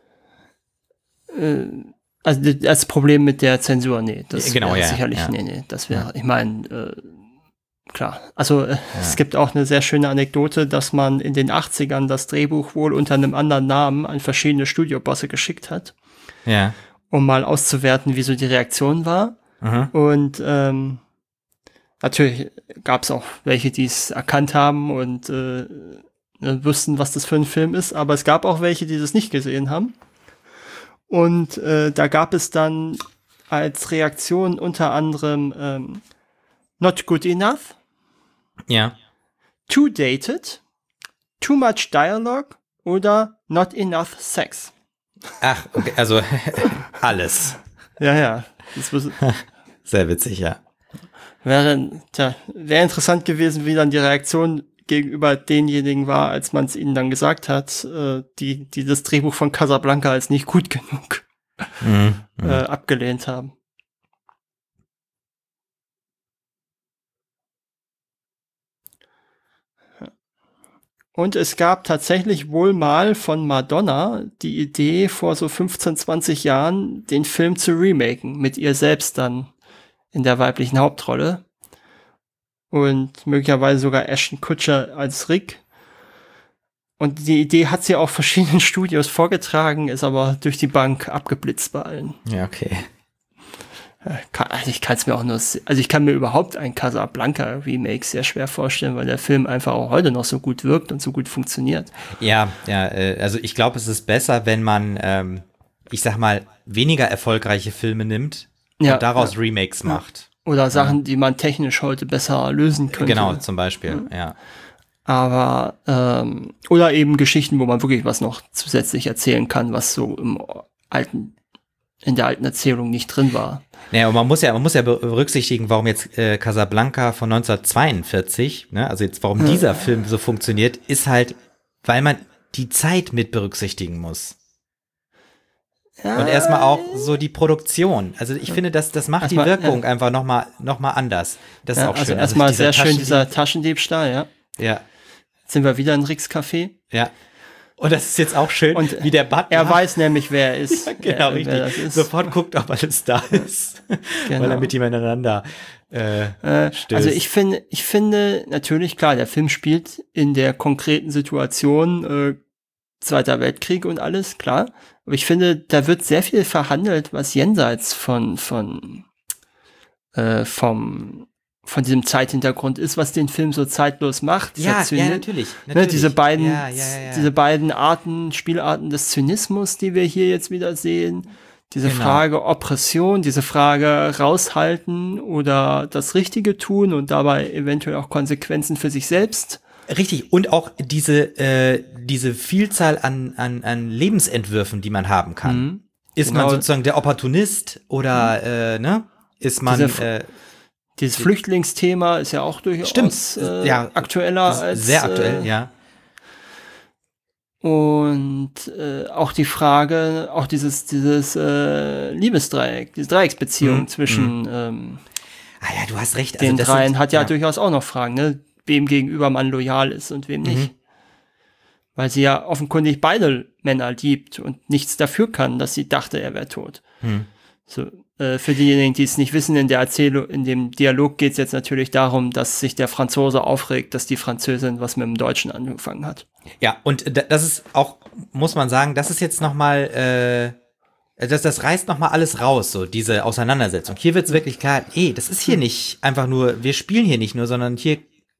Also das Problem mit der Zensur, nee, das genau, wäre sicherlich, nee, das wäre, ich meine, klar. Also es gibt auch eine sehr schöne Anekdote, dass man in den 80ern das Drehbuch wohl unter einem anderen Namen an verschiedene Studiobosse geschickt hat, um mal auszuwerten, wie so die Reaktion war. Und natürlich gab es auch welche, die es erkannt haben und wussten, was das für ein Film ist, aber es gab auch welche, die das nicht gesehen haben. Und da gab es dann als Reaktion unter anderem not good enough, too dated, too much dialogue oder not enough sex. Ach, okay, also alles. Ja. Sehr witzig, ja. Wäre interessant gewesen, wie dann die Reaktion gegenüber denjenigen war, als man es ihnen dann gesagt hat, die das Drehbuch von Casablanca als nicht gut genug abgelehnt haben. Und es gab tatsächlich wohl mal von Madonna die Idee, vor so 15, 20 Jahren den Film zu remaken, mit ihr selbst dann in der weiblichen Hauptrolle. Und möglicherweise sogar Ashton Kutcher als Rick. Und die Idee hat sie auch verschiedenen Studios vorgetragen, ist aber durch die Bank abgeblitzt bei allen. Ja, okay. Also ich kann mir überhaupt ein Casablanca-Remake sehr schwer vorstellen, weil der Film einfach auch heute noch so gut wirkt und so gut funktioniert. Ja, also ich glaube, es ist besser, wenn man, ich sag mal, weniger erfolgreiche Filme nimmt und daraus Remakes macht. Oder Sachen, die man technisch heute besser lösen könnte. Genau, zum Beispiel, ja. Aber, oder eben Geschichten, wo man wirklich was noch zusätzlich erzählen kann, was so in der alten Erzählung nicht drin war. Naja, und man muss ja berücksichtigen, warum jetzt Casablanca von 1942, ne, also jetzt warum dieser Film so funktioniert, ist halt, weil man die Zeit mit berücksichtigen muss. Ja. Und erstmal auch so die Produktion. Also ich finde, das macht die Wirkung einfach noch mal anders. Das ist auch schön. Also erstmal sehr schön dieser Taschendiebstahl, ja. Ja. Jetzt sind wir wieder in Ricks Café. Ja. Und das ist jetzt auch schön, und wie der Butler. Er weiß nämlich, wer er ist. Ja, genau, richtig. Das ist. Sofort guckt, ob alles da ist. Genau. Weil er mit ihm ineinander stößt. Also ich finde, natürlich, klar, der Film spielt in der konkreten Situation Zweiter Weltkrieg und alles, klar. Aber ich finde, da wird sehr viel verhandelt, was jenseits von diesem Zeithintergrund ist, was den Film so zeitlos macht. Ja, natürlich. Ne, diese beiden Spielarten des Zynismus, die wir hier jetzt wieder sehen. Diese Frage Oppression, diese Frage raushalten oder das Richtige tun und dabei eventuell auch Konsequenzen für sich selbst. Richtig, und auch diese Vielzahl an Lebensentwürfen, die man haben kann. Ist man sozusagen der Opportunist oder ist man dieses Flüchtlingsthema ist ja auch durchaus aktueller als sehr aktuell, ja. Und auch die Frage, auch dieses Liebesdreieck, diese Dreiecksbeziehung zwischen du hast recht. Den dreien hat ja durchaus auch noch Fragen, ne? Wem gegenüber man loyal ist und wem nicht. Weil sie ja offenkundig beide Männer liebt und nichts dafür kann, dass sie dachte, er wäre tot. So, für diejenigen, die es nicht wissen, in dem Dialog geht es jetzt natürlich darum, dass sich der Franzose aufregt, dass die Französin was mit dem Deutschen angefangen hat. Ja, und das ist auch, muss man sagen, das ist jetzt noch mal Das reißt nochmal alles raus, so diese Auseinandersetzung. Hier wird's wirklich klar, das ist hier nicht einfach nur, wir spielen hier nicht nur, sondern hier,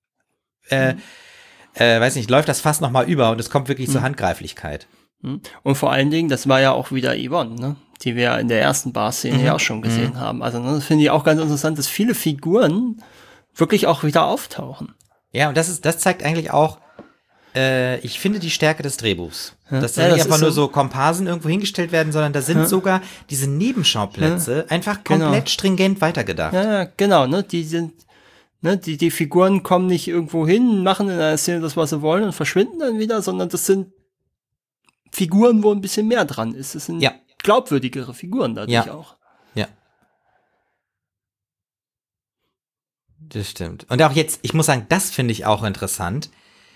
weiß nicht, läuft das Fass nochmal über und es kommt wirklich zur Handgreiflichkeit. Und vor allen Dingen, das war ja auch wieder Yvonne, ne? Die wir in der ersten Bar-Szene ja auch schon gesehen haben. Also das finde ich auch ganz interessant, dass viele Figuren wirklich auch wieder auftauchen. Ja, und das zeigt eigentlich auch, ich finde, die Stärke des Drehbuchs. Dass Ja, nicht das einfach ist nur so- so Komparsen irgendwo hingestellt werden, sondern da sind sogar diese Nebenschauplätze einfach komplett stringent weitergedacht. Ja, genau, ne? Die sind, ne, die Figuren kommen nicht irgendwo hin, machen in einer Szene das, was sie wollen und verschwinden dann wieder, sondern das sind Figuren, wo ein bisschen mehr dran ist. Es sind glaubwürdigere Figuren dadurch auch. Ja. Das stimmt. Und auch jetzt, ich muss sagen, das finde ich auch interessant.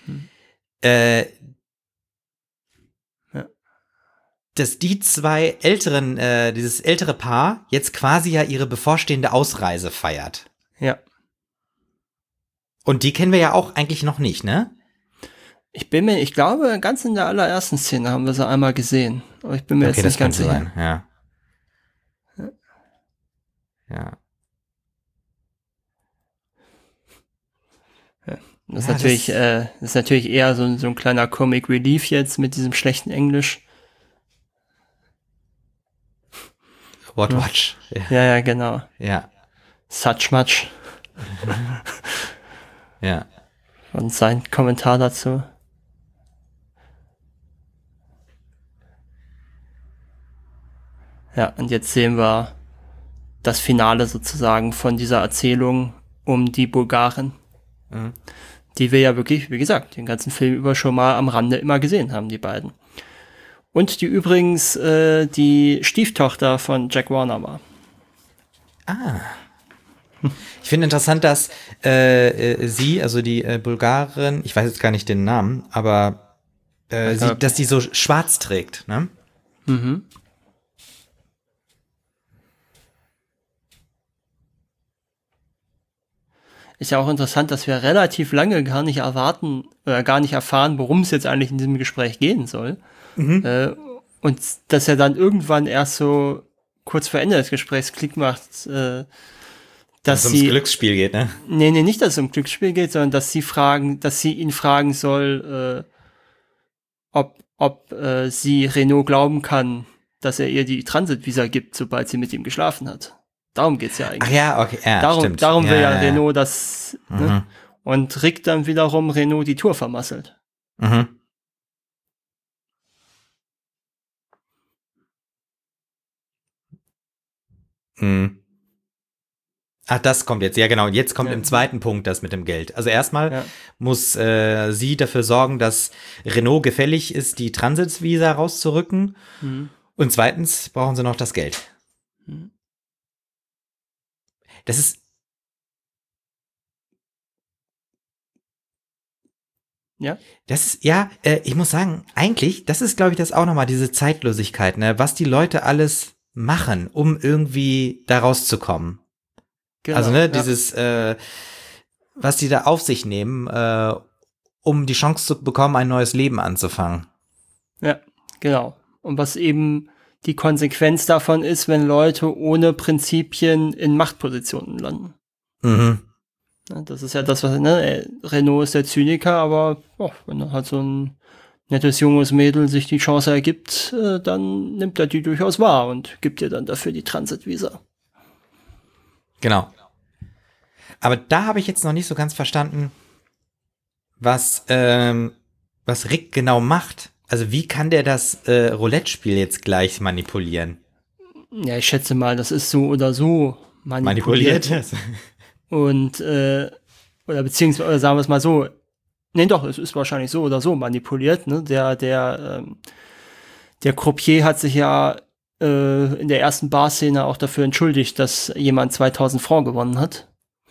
Dass die zwei älteren, dieses ältere Paar jetzt quasi ja ihre bevorstehende Ausreise feiert. Ja. Und die kennen wir ja auch eigentlich noch nicht, ne? Ich glaube, ganz in der allerersten Szene haben wir sie einmal gesehen. Aber ich bin mir jetzt nicht ganz sicher. Ja. Ja. Das ist natürlich eher so ein kleiner Comic Relief jetzt mit diesem schlechten Englisch. What Watch. Ja, genau. Ja. Such much. Ja. Und sein Kommentar dazu. Ja, und jetzt sehen wir das Finale sozusagen von dieser Erzählung um die Bulgaren, die wir ja wirklich, wie gesagt, den ganzen Film über schon mal am Rande immer gesehen haben, die beiden. Und die übrigens die Stieftochter von Jack Warner war. Ich finde interessant, dass sie, also die Bulgarin, ich weiß jetzt gar nicht den Namen, aber dass die so schwarz trägt, ne? Mhm. Ist ja auch interessant, dass wir relativ lange gar nicht erfahren, worum es jetzt eigentlich in diesem Gespräch gehen soll. Und dass er dann irgendwann erst so kurz vor Ende des Gesprächs Klick macht, dass es ums Glücksspiel geht, ne? Nee, nicht, dass es um Glücksspiel geht, sondern dass sie ihn fragen soll, ob sie Renault glauben kann, dass er ihr die Transitvisa gibt, sobald sie mit ihm geschlafen hat. Darum geht's ja eigentlich. Ach ja, okay, ja, stimmt. Darum will ja ja Renault das, ne? Und Rick dann wiederum Renault die Tour vermasselt. Mhm. Mhm. Ach, das kommt jetzt. Ja, genau. Und jetzt kommt im zweiten Punkt das mit dem Geld. Also erstmal muss sie dafür sorgen, dass Renault gefällig ist, die Transitvisa rauszurücken. Und zweitens brauchen sie noch das Geld. Das ist ich muss sagen, eigentlich, das ist, glaube ich, das auch nochmal diese Zeitlosigkeit, ne? Was die Leute alles machen, um irgendwie da rauszukommen. Genau, also, ne, dieses, was die da auf sich nehmen, um die Chance zu bekommen, ein neues Leben anzufangen. Ja, genau. Und was eben die Konsequenz davon ist, wenn Leute ohne Prinzipien in Machtpositionen landen. Das ist ja das, was, ne, Renault ist der Zyniker, aber wenn dann halt so ein nettes junges Mädel sich die Chance ergibt, dann nimmt er die durchaus wahr und gibt ihr dann dafür die Transitvisa. Genau. Aber da habe ich jetzt noch nicht so ganz verstanden, was Rick genau macht. Also wie kann der das Roulette-Spiel jetzt gleich manipulieren? Ja, ich schätze mal, das ist so oder so manipuliert. Und, oder beziehungsweise sagen wir es mal so, es ist wahrscheinlich so oder so manipuliert, ne? Der Croupier hat sich ja in der ersten Bar-Szene auch dafür entschuldigt, dass jemand 2000 Francs gewonnen hat.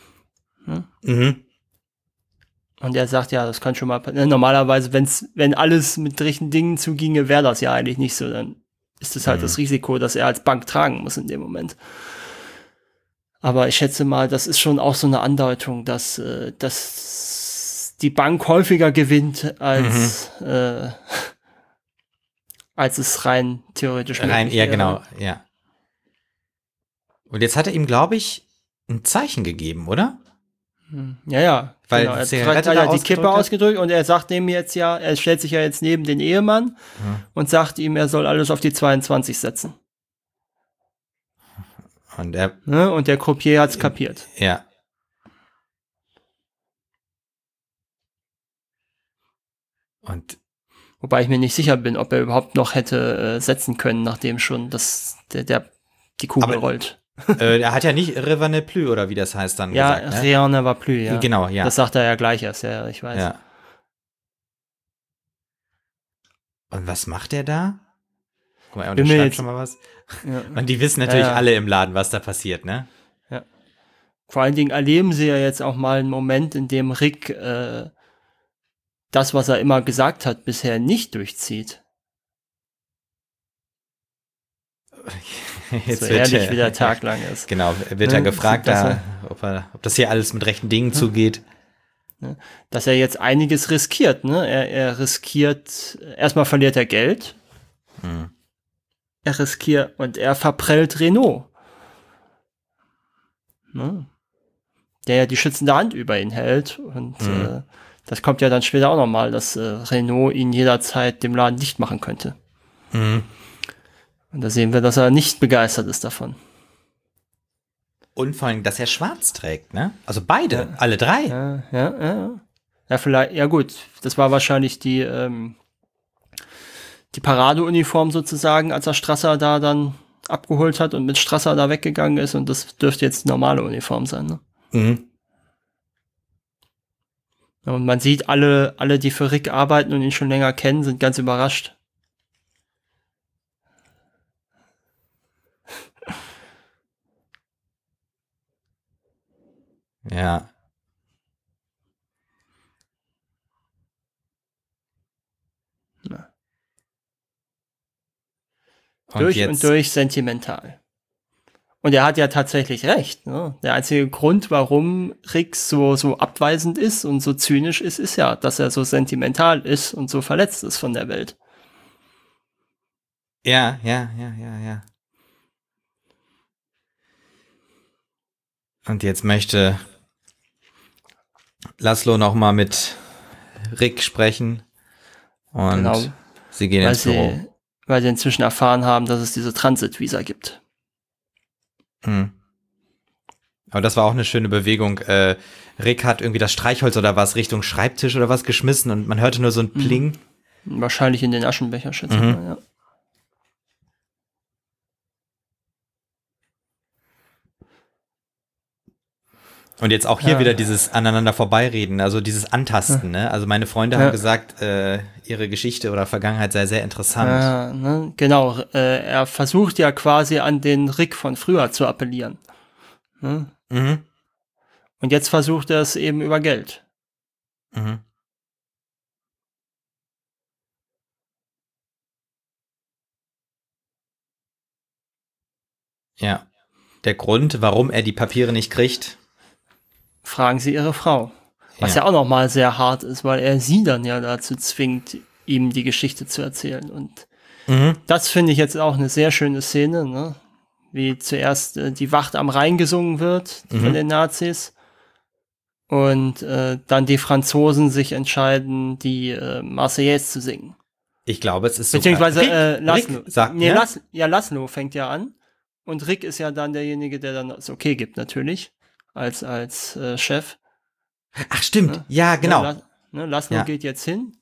Und er sagt, ja, das kann schon mal passieren. Normalerweise, wenn alles mit richtigen Dingen zuginge, wäre das ja eigentlich nicht so. Dann ist es halt das Risiko, dass er als Bank tragen muss in dem Moment. Aber ich schätze mal, das ist schon auch so eine Andeutung, dass die Bank häufiger gewinnt als als es rein theoretisch möglich Ja, wäre. genau, ja. Und jetzt hat er ihm, glaube ich, ein Zeichen gegeben, oder? Ja, Weil genau. die Er Zigarette hat da ja die Kippe ausgedrückt hat? ausgedrückt und er sagt dem jetzt ja, er stellt sich ja jetzt neben den Ehemann und sagt ihm, er soll alles auf die 22 setzen. Und er, Ne? Und der Croupier hat's kapiert. ja. Und Wobei ich mir nicht sicher bin, ob er überhaupt noch hätte setzen können, nachdem schon die Kugel Aber- rollt. er hat ja nicht River ne plus, oder wie das heißt dann Ja, gesagt, ne? rien ne va plus, ja. Genau, ja. Das sagt er ja gleich erst, ja, ich weiß. Ja. Und was macht er da? Guck mal, er Bin mir unterschreibt jetzt- schon mal was. Ja. Und die wissen natürlich Ja. alle im Laden, was da passiert, ne? Vor allen Dingen erleben sie ja jetzt auch mal einen Moment, in dem Rick das, was er immer gesagt hat, bisher nicht durchzieht. Jetzt So wird ehrlich, er- wie der Tag lang ist. Genau, wird Ne, er gefragt, dass ob das hier alles mit rechten Dingen zugeht. Dass er jetzt einiges riskiert, ne? Er riskiert, erstmal verliert er Geld. Er riskiert und er verprellt Renault. Ne? Der ja die schützende Hand über ihn hält. Und das kommt ja dann später auch nochmal, dass Renault ihn jederzeit dem Laden dicht machen könnte. Und da sehen wir, dass er nicht begeistert ist davon. Und vor allem, dass er schwarz trägt, ne? Also beide, alle drei. Ja, vielleicht, ja gut, das war wahrscheinlich die Paradeuniform sozusagen, als er Strasser da dann abgeholt hat und mit Strasser da weggegangen ist, und das dürfte jetzt die normale Uniform sein, ne? Und man sieht alle, die für Rick arbeiten und ihn schon länger kennen, sind ganz überrascht. Ja. Durch und durch sentimental. Und er hat ja tatsächlich recht, ne? Der einzige Grund, warum Rick so abweisend ist und so zynisch ist, ist ja, dass er so sentimental ist und so verletzt ist von der Welt. Ja. Und jetzt möchte Laszlo noch mal mit Rick sprechen. Und Genau. sie gehen ins Büro. Weil sie inzwischen erfahren haben, dass es diese Transit-Visa gibt. Aber das war auch eine schöne Bewegung. Rick hat irgendwie das Streichholz oder was Richtung Schreibtisch oder was geschmissen und man hörte nur so ein Pling. Wahrscheinlich in den Aschenbecher, schätze ich mal, ja. Und jetzt auch hier wieder dieses aneinander vorbeireden, also dieses Antasten, ne? Also meine Freunde haben gesagt, ihre Geschichte oder Vergangenheit sei sehr interessant. Ne? Genau, er versucht ja quasi an den Rick von früher zu appellieren. Ne? Und jetzt versucht er es eben über Geld. Ja. Der Grund, warum er die Papiere nicht kriegt. Fragen Sie Ihre Frau. Was ja auch nochmal sehr hart ist, weil er sie dann ja dazu zwingt, ihm die Geschichte zu erzählen. Und das finde ich jetzt auch eine sehr schöne Szene, ne? Wie zuerst die Wacht am Rhein gesungen wird von den Nazis und dann die Franzosen sich entscheiden, die Marseillaise zu singen. Ich glaube, es ist so. Beziehungsweise Laszlo. Rick sagt, nee, ja? Laszlo fängt ja an und Rick ist ja dann derjenige, der dann das Okay gibt, natürlich, als Chef. Ach, stimmt. Ja, genau. Laszlo geht jetzt hin.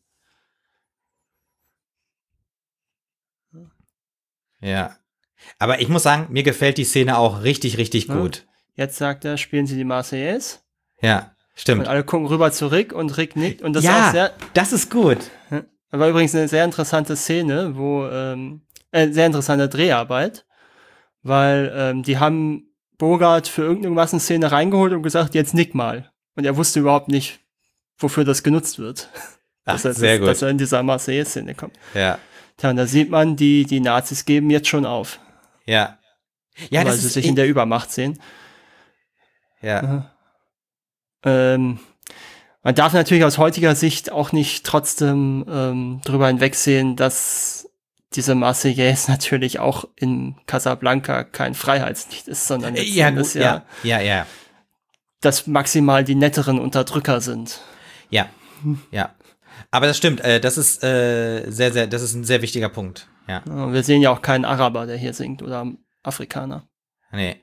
Ja. Aber ich muss sagen, mir gefällt die Szene auch richtig, richtig gut. Jetzt sagt er, spielen Sie die Marseillaise. Ja, stimmt. Und alle gucken rüber zu Rick und Rick nickt. Und das ja, ist auch sehr, das ist gut. war übrigens eine sehr interessante Szene, wo sehr interessante Dreharbeit, weil die haben Bogart für irgendeine Massenszene reingeholt und gesagt, jetzt nick mal. Und er wusste überhaupt nicht, wofür das genutzt wird. Ach, sehr gut. Dass er in dieser Marseillaise-Szene kommt. Ja. Tja, und da sieht man, die Nazis geben jetzt schon auf. Ja. Ja, weil sie sich in der Übermacht sehen. Ja. Man darf natürlich aus heutiger Sicht auch nicht trotzdem drüber hinwegsehen, dass diese Marseillaise natürlich auch in Casablanca kein Freiheitslied ist, sondern ja. dass maximal die netteren Unterdrücker sind. Ja. Aber das stimmt, das ist das ist ein sehr wichtiger Punkt. Ja. Wir sehen ja auch keinen Araber, der hier singt oder Afrikaner. Nee.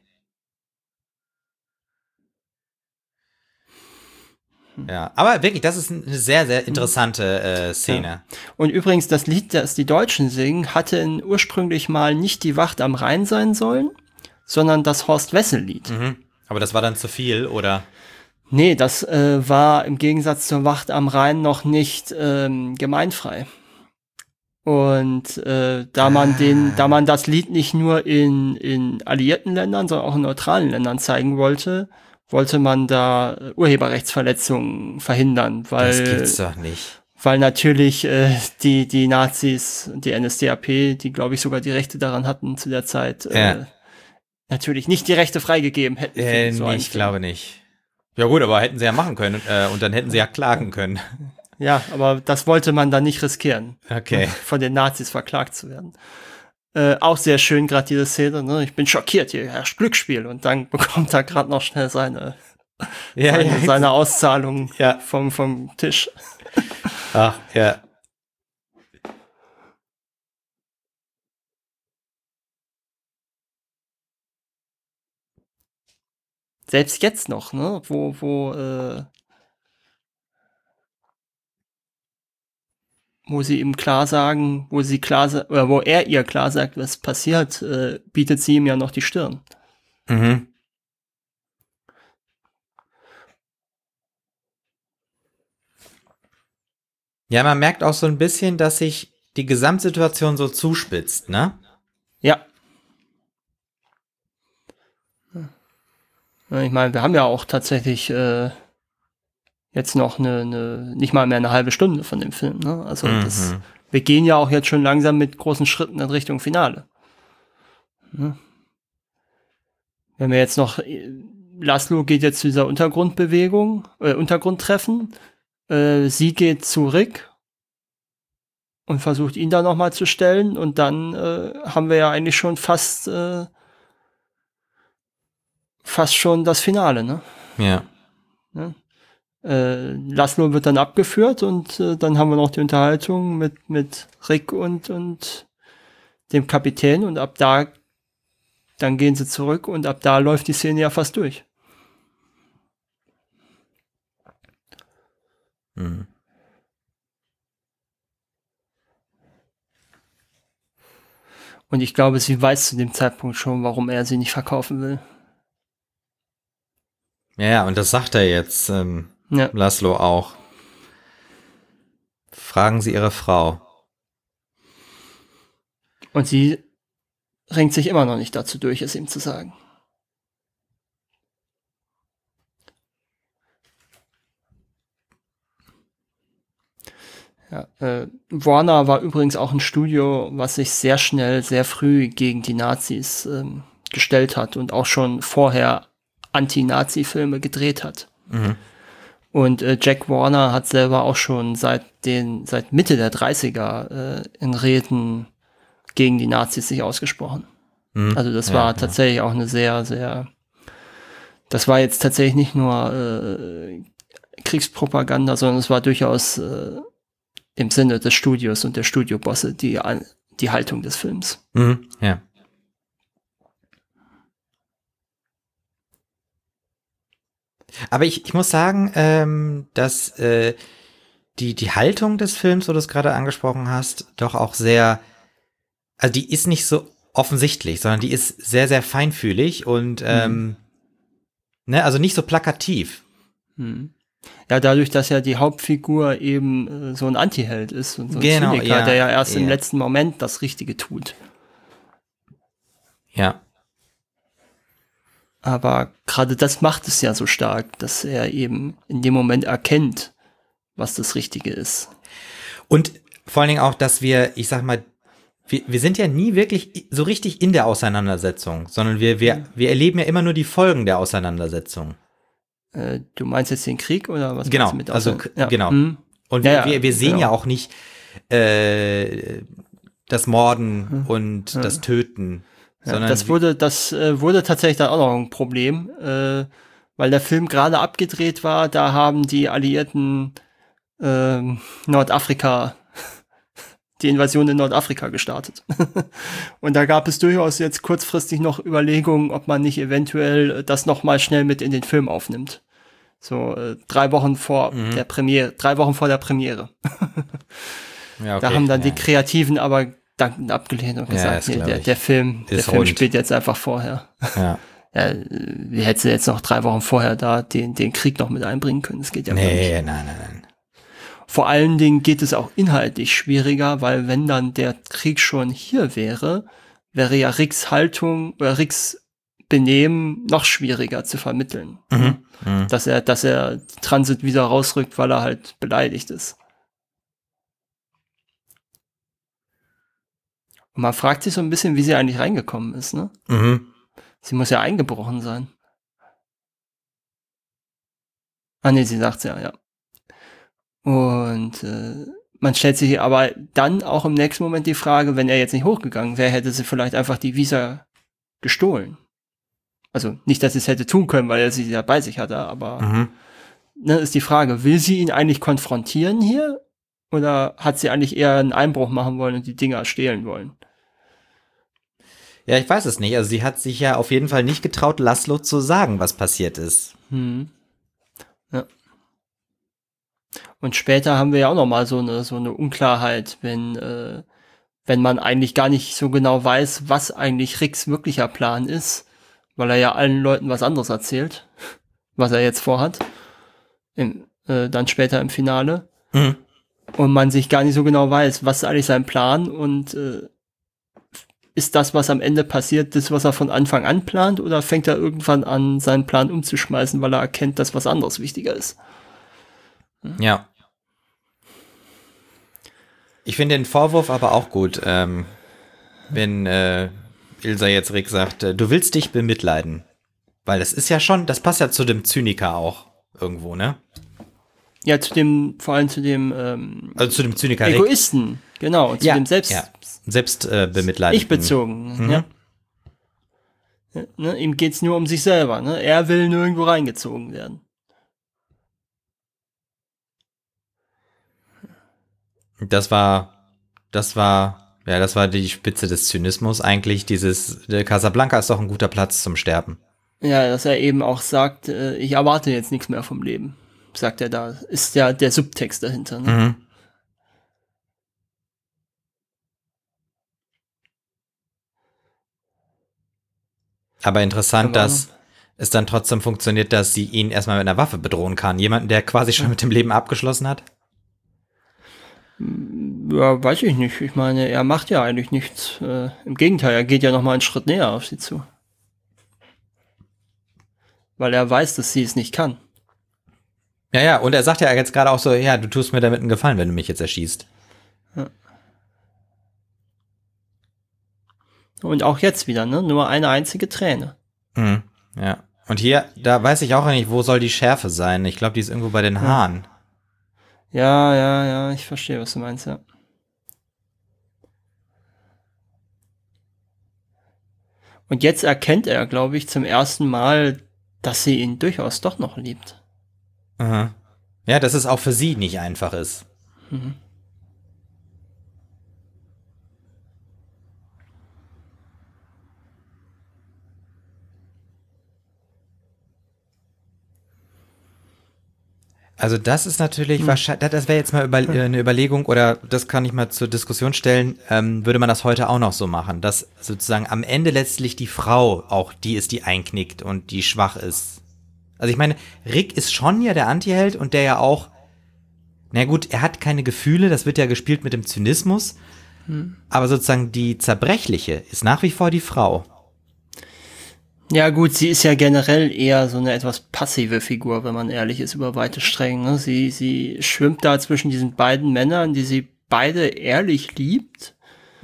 Ja, aber wirklich, das ist eine sehr, sehr interessante Szene. Ja. Und übrigens, das Lied, das die Deutschen singen, hatte ursprünglich mal nicht die Wacht am Rhein sein sollen, sondern das Horst-Wessel-Lied. Mhm. Aber das war dann zu viel, oder? Nee, das war im Gegensatz zur Wacht am Rhein noch nicht gemeinfrei. Und da man das Lied nicht nur in alliierten Ländern, sondern auch in neutralen Ländern zeigen wollte man da Urheberrechtsverletzungen verhindern, weil das gibt's doch nicht. Weil natürlich die Nazis, die NSDAP, die glaube ich sogar die Rechte daran hatten zu der Zeit, natürlich nicht die Rechte freigegeben hätten. Nee, ich glaube nicht. Ja gut, aber hätten sie ja machen können und dann hätten sie ja klagen können. Ja, aber das wollte man dann nicht riskieren, okay, von den Nazis verklagt zu werden. Auch sehr schön, gerade diese Szene, ne? Ich bin schockiert, hier herrscht Glücksspiel. Und dann bekommt er gerade noch schnell seine Auszahlung vom Tisch. Ach, ja. Selbst jetzt noch, ne? Wo sie ihm klar sagen, wo er ihr klar sagt, was passiert, bietet sie ihm ja noch die Stirn. Mhm. Ja, man merkt auch so ein bisschen, dass sich die Gesamtsituation so zuspitzt, ne? Ja. Ich meine, wir haben ja auch tatsächlich jetzt noch nicht mal mehr eine halbe Stunde von dem Film, ne? Also wir gehen ja auch jetzt schon langsam mit großen Schritten in Richtung Finale. Ne? Wenn wir jetzt noch, Laszlo geht jetzt zu dieser Untergrundtreffen, sie geht zu Rick und versucht ihn da nochmal zu stellen und dann haben wir ja eigentlich schon fast schon das Finale, ne? Ja. Ne? Laszlo wird dann abgeführt und dann haben wir noch die Unterhaltung mit Rick und dem Kapitän und ab da dann gehen sie zurück und ab da läuft die Szene ja fast durch. Mhm. Und ich glaube, sie weiß zu dem Zeitpunkt schon, warum er sie nicht verkaufen will. Ja, und das sagt er jetzt, Laszlo auch. Fragen Sie Ihre Frau. Und sie ringt sich immer noch nicht dazu durch, es ihm zu sagen. Ja, Warner war übrigens auch ein Studio, was sich sehr schnell, sehr früh gegen die Nazis gestellt hat und auch schon vorher Anti-Nazi-Filme gedreht hat. Mhm. Und Jack Warner hat selber auch schon seit Mitte der 30er in Reden gegen die Nazis sich ausgesprochen. Mhm. Also das war tatsächlich auch eine sehr, sehr, das war jetzt tatsächlich nicht nur Kriegspropaganda, sondern es war durchaus im Sinne des Studios und der Studiobosse die Haltung des Films. Mhm. Ja. Aber ich muss sagen, dass die Haltung des Films, wo du es gerade angesprochen hast, doch auch sehr, also die ist nicht so offensichtlich, sondern die ist sehr, sehr feinfühlig und also nicht so plakativ. Ja, dadurch, dass ja die Hauptfigur eben so ein Antiheld ist und so ein Zyniker, der ja erst im letzten Moment das Richtige tut. Ja. Aber gerade das macht es ja so stark, dass er eben in dem Moment erkennt, was das Richtige ist. Und vor allen Dingen auch, dass wir, ich sag mal, wir sind ja nie wirklich so richtig in der Auseinandersetzung, sondern wir erleben ja immer nur die Folgen der Auseinandersetzung. Du meinst jetzt den Krieg oder was? Genau, mit genau. Und wir sehen ja auch nicht das Morden und das Töten. Ja, das wurde tatsächlich dann auch noch ein Problem, weil der Film gerade abgedreht war, da haben die Alliierten Nordafrika, die Invasion in Nordafrika gestartet. Und da gab es durchaus jetzt kurzfristig noch Überlegungen, ob man nicht eventuell das noch mal schnell mit in den Film aufnimmt. So 3 Wochen vor der Premiere, 3 Wochen vor der Premiere. Ja, okay, da haben dann die Kreativen aber dankend abgelehnt und gesagt, der Film spielt jetzt einfach vorher. Ja. Ja, wie hättest du jetzt noch 3 Wochen vorher da den Krieg noch mit einbringen können? Das geht ja gar nicht. Nein. Vor allen Dingen geht es auch inhaltlich schwieriger, weil wenn dann der Krieg schon hier wäre ja Ricks Haltung oder Ricks Benehmen noch schwieriger zu vermitteln. Dass er Transit wieder rausrückt, weil er halt beleidigt ist. Und man fragt sich so ein bisschen, wie sie eigentlich reingekommen ist, ne? Sie muss ja eingebrochen sein. Ah nee, sie sagt's ja. Und man stellt sich aber dann auch im nächsten Moment die Frage, wenn er jetzt nicht hochgegangen wäre, hätte sie vielleicht einfach die Visa gestohlen. Also nicht, dass sie es hätte tun können, weil er sie ja bei sich hatte, aber ne, ist die Frage, will sie ihn eigentlich konfrontieren hier? Oder hat sie eigentlich eher einen Einbruch machen wollen und die Dinger stehlen wollen? Ja, ich weiß es nicht. Also sie hat sich ja auf jeden Fall nicht getraut, Laszlo zu sagen, was passiert ist. Ja. Und später haben wir ja auch noch mal so eine Unklarheit, wenn man eigentlich gar nicht so genau weiß, was eigentlich Ricks wirklicher Plan ist, weil er ja allen Leuten was anderes erzählt, was er jetzt vorhat, dann später im Finale. Und man sich gar nicht so genau weiß, was ist eigentlich sein Plan und ist das, was am Ende passiert, das, was er von Anfang an plant, oder fängt er irgendwann an, seinen Plan umzuschmeißen, weil er erkennt, dass was anderes wichtiger ist? Ja. Ich finde den Vorwurf aber auch gut, wenn Ilsa jetzt Rick sagt, du willst dich bemitleiden. Weil das ist ja schon, das passt ja zu dem Zyniker auch irgendwo, ne? Ja, vor allem zu dem also zu dem Zyniker Egoisten, Rick. Genau, zu dem Selbstbemitleiden. Ich-bezogen, ja. Ne, ihm geht's nur um sich selber, ne? Er will nirgendwo reingezogen werden. Das war die Spitze des Zynismus eigentlich, Casablanca ist doch ein guter Platz zum Sterben. Ja, dass er eben auch sagt, ich erwarte jetzt nichts mehr vom Leben, sagt er da. Ist ja der Subtext dahinter, ne? Aber interessant, dass es dann trotzdem funktioniert, dass sie ihn erstmal mit einer Waffe bedrohen kann. Jemanden, der quasi schon mit dem Leben abgeschlossen hat? Ja, weiß ich nicht. Ich meine, er macht ja eigentlich nichts. Im Gegenteil, er geht ja noch mal einen Schritt näher auf sie zu. Weil er weiß, dass sie es nicht kann. Ja, und er sagt ja jetzt gerade auch so, ja, du tust mir damit einen Gefallen, wenn du mich jetzt erschießt. Ja. Und auch jetzt wieder, ne? Nur eine einzige Träne. Ja. Und hier, da weiß ich auch nicht, wo soll die Schärfe sein? Ich glaube, die ist irgendwo bei den Haaren. Ja, ich verstehe, was du meinst, ja. Und jetzt erkennt er, glaube ich, zum ersten Mal, dass sie ihn durchaus doch noch liebt. Ja, dass es auch für sie nicht einfach ist. Also das ist natürlich wahrscheinlich, das wäre jetzt mal eine Überlegung, oder das kann ich mal zur Diskussion stellen, würde man das heute auch noch so machen, dass sozusagen am Ende letztlich die Frau auch die ist, die einknickt und die schwach ist. Also ich meine, Rick ist schon ja der Antiheld und der ja auch, na gut, er hat keine Gefühle, das wird ja gespielt mit dem Zynismus, aber sozusagen die Zerbrechliche ist nach wie vor die Frau. Ja gut, sie ist ja generell eher so eine etwas passive Figur, wenn man ehrlich ist, über weite Strecken. Ne? Sie schwimmt da zwischen diesen beiden Männern, die sie beide ehrlich liebt,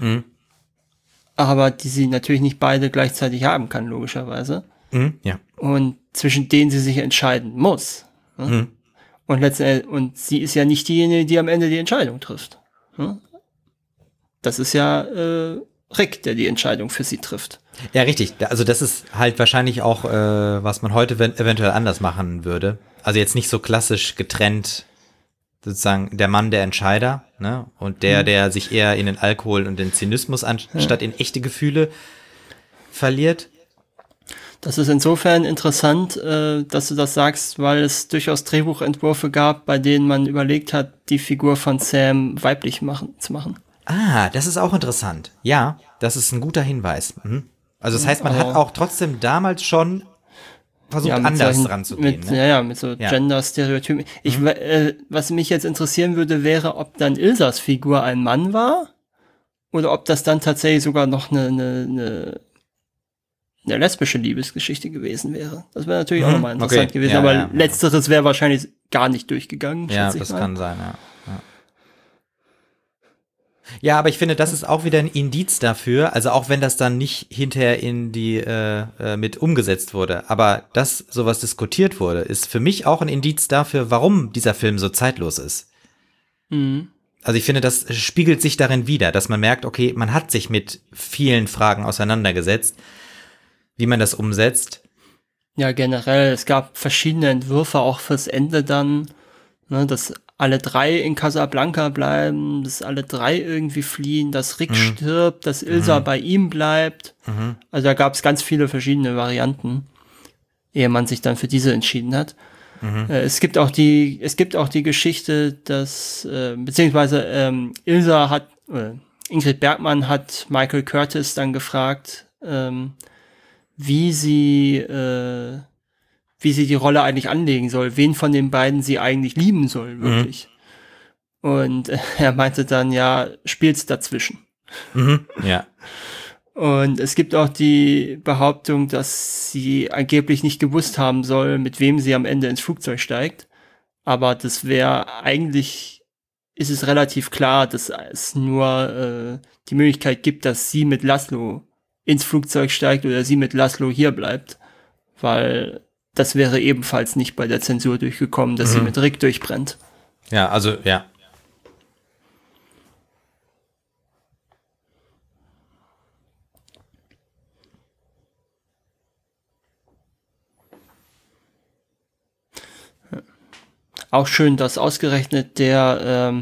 aber die sie natürlich nicht beide gleichzeitig haben kann, logischerweise. Ja. Und zwischen denen sie sich entscheiden muss. Ne? Und sie ist ja nicht diejenige, die am Ende die Entscheidung trifft. Ne? das ist ja Rick, der die Entscheidung für sie trifft. Ja, richtig. Also das ist halt wahrscheinlich auch, was man heute eventuell anders machen würde. Also jetzt nicht so klassisch getrennt, sozusagen der Mann der Entscheider, ne? Und der sich eher in den Alkohol und den Zynismus anstatt in echte Gefühle verliert. Das ist insofern interessant, dass du das sagst, weil es durchaus Drehbuchentwürfe gab, bei denen man überlegt hat, die Figur von Sam weiblich zu machen. Ah, das ist auch interessant. Ja, das ist ein guter Hinweis. Mhm. Also das heißt, man hat auch trotzdem damals schon versucht, anders dran zu gehen. Ne? Mit so Gender-Stereotypen. Was mich jetzt interessieren würde, wäre, ob dann Ilsas Figur ein Mann war oder ob das dann tatsächlich sogar noch eine lesbische Liebesgeschichte gewesen wäre. Das wäre natürlich auch nochmal interessant gewesen, aber letzteres wäre wahrscheinlich gar nicht durchgegangen. Ja, das kann sein, ja. Ja, aber ich finde, das ist auch wieder ein Indiz dafür, also auch wenn das dann nicht hinterher in die mit umgesetzt wurde, aber dass sowas diskutiert wurde, ist für mich auch ein Indiz dafür, warum dieser Film so zeitlos ist. Mhm. Also ich finde, das spiegelt sich darin wider, dass man merkt, okay, man hat sich mit vielen Fragen auseinandergesetzt, wie man das umsetzt. Ja, generell, es gab verschiedene Entwürfe auch fürs Ende dann, ne, dass alle drei in Casablanca bleiben, dass alle drei irgendwie fliehen, dass Rick stirbt, dass Ilsa bei ihm bleibt. Also da gab es ganz viele verschiedene Varianten, ehe man sich dann für diese entschieden hat. Es gibt auch die Geschichte, dass beziehungsweise Ingrid Bergman hat Michael Curtis dann gefragt, wie sie die Rolle eigentlich anlegen soll, wen von den beiden sie eigentlich lieben soll, wirklich. Und er meinte dann, ja, spiel's dazwischen. Ja. Und es gibt auch die Behauptung, dass sie angeblich nicht gewusst haben soll, mit wem sie am Ende ins Flugzeug steigt. Aber das wäre eigentlich, ist es relativ klar, dass es nur die Möglichkeit gibt, dass sie mit Laszlo ins Flugzeug steigt oder sie mit Laszlo hier bleibt. Weil das wäre ebenfalls nicht bei der Zensur durchgekommen, dass sie mit Rick durchbrennt. Ja, also, ja. Auch schön, dass ausgerechnet der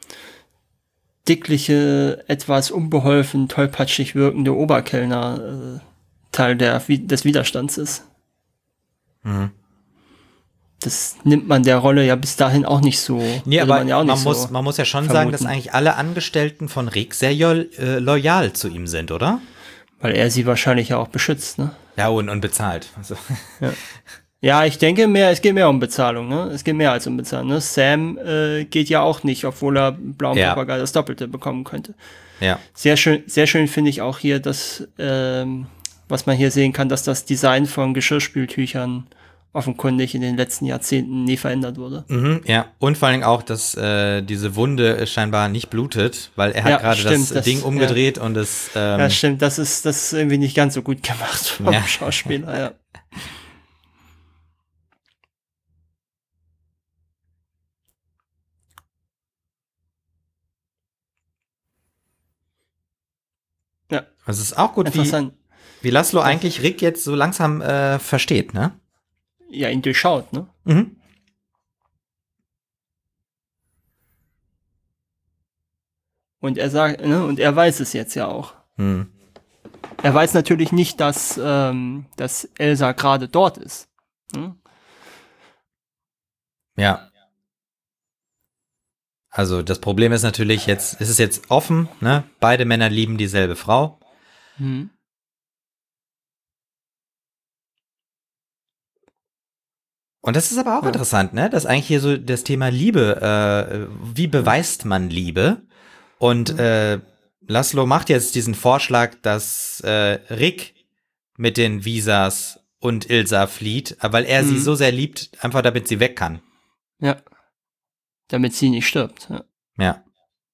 dickliche, etwas unbeholfen, tollpatschig wirkende Oberkellner Teil des Widerstands ist. Das nimmt man der Rolle ja bis dahin auch nicht so. Nee, aber man muss ja schon sagen, dass eigentlich alle Angestellten von Rick sehr loyal zu ihm sind, oder? Weil er sie wahrscheinlich ja auch beschützt, ne? Ja, und bezahlt. Also. Ja, ich denke es geht mehr um Bezahlung, ne? Es geht mehr als um Bezahlung, ne? Sam geht ja auch nicht, obwohl er blauen Papagei das Doppelte bekommen könnte. Ja. Sehr schön finde ich auch hier, dass was man hier sehen kann, dass das Design von Geschirrspültüchern offenkundig in den letzten Jahrzehnten nie verändert wurde. Ja, und vor allem auch, dass diese Wunde scheinbar nicht blutet, weil er hat gerade das Ding umgedreht und es ja, stimmt, das ist irgendwie nicht ganz so gut gemacht vom Schauspieler, ja. Ja. Es ist auch gut, wie Laszlo eigentlich Rick jetzt so langsam versteht, ne? Ja, ihn durchschaut, ne? Und er sagt, ne, und er weiß es jetzt ja auch. Er weiß natürlich nicht, dass Elsa gerade dort ist. Ja. Also das Problem ist natürlich jetzt, es ist jetzt offen, ne? Beide Männer lieben dieselbe Frau. Und das ist aber auch interessant, ne? Dass eigentlich hier so das Thema Liebe, wie beweist man Liebe? Und Laszlo macht jetzt diesen Vorschlag, dass Rick mit den Visas und Ilsa flieht, weil er sie so sehr liebt, einfach damit sie weg kann. Ja. Damit sie nicht stirbt. Ja.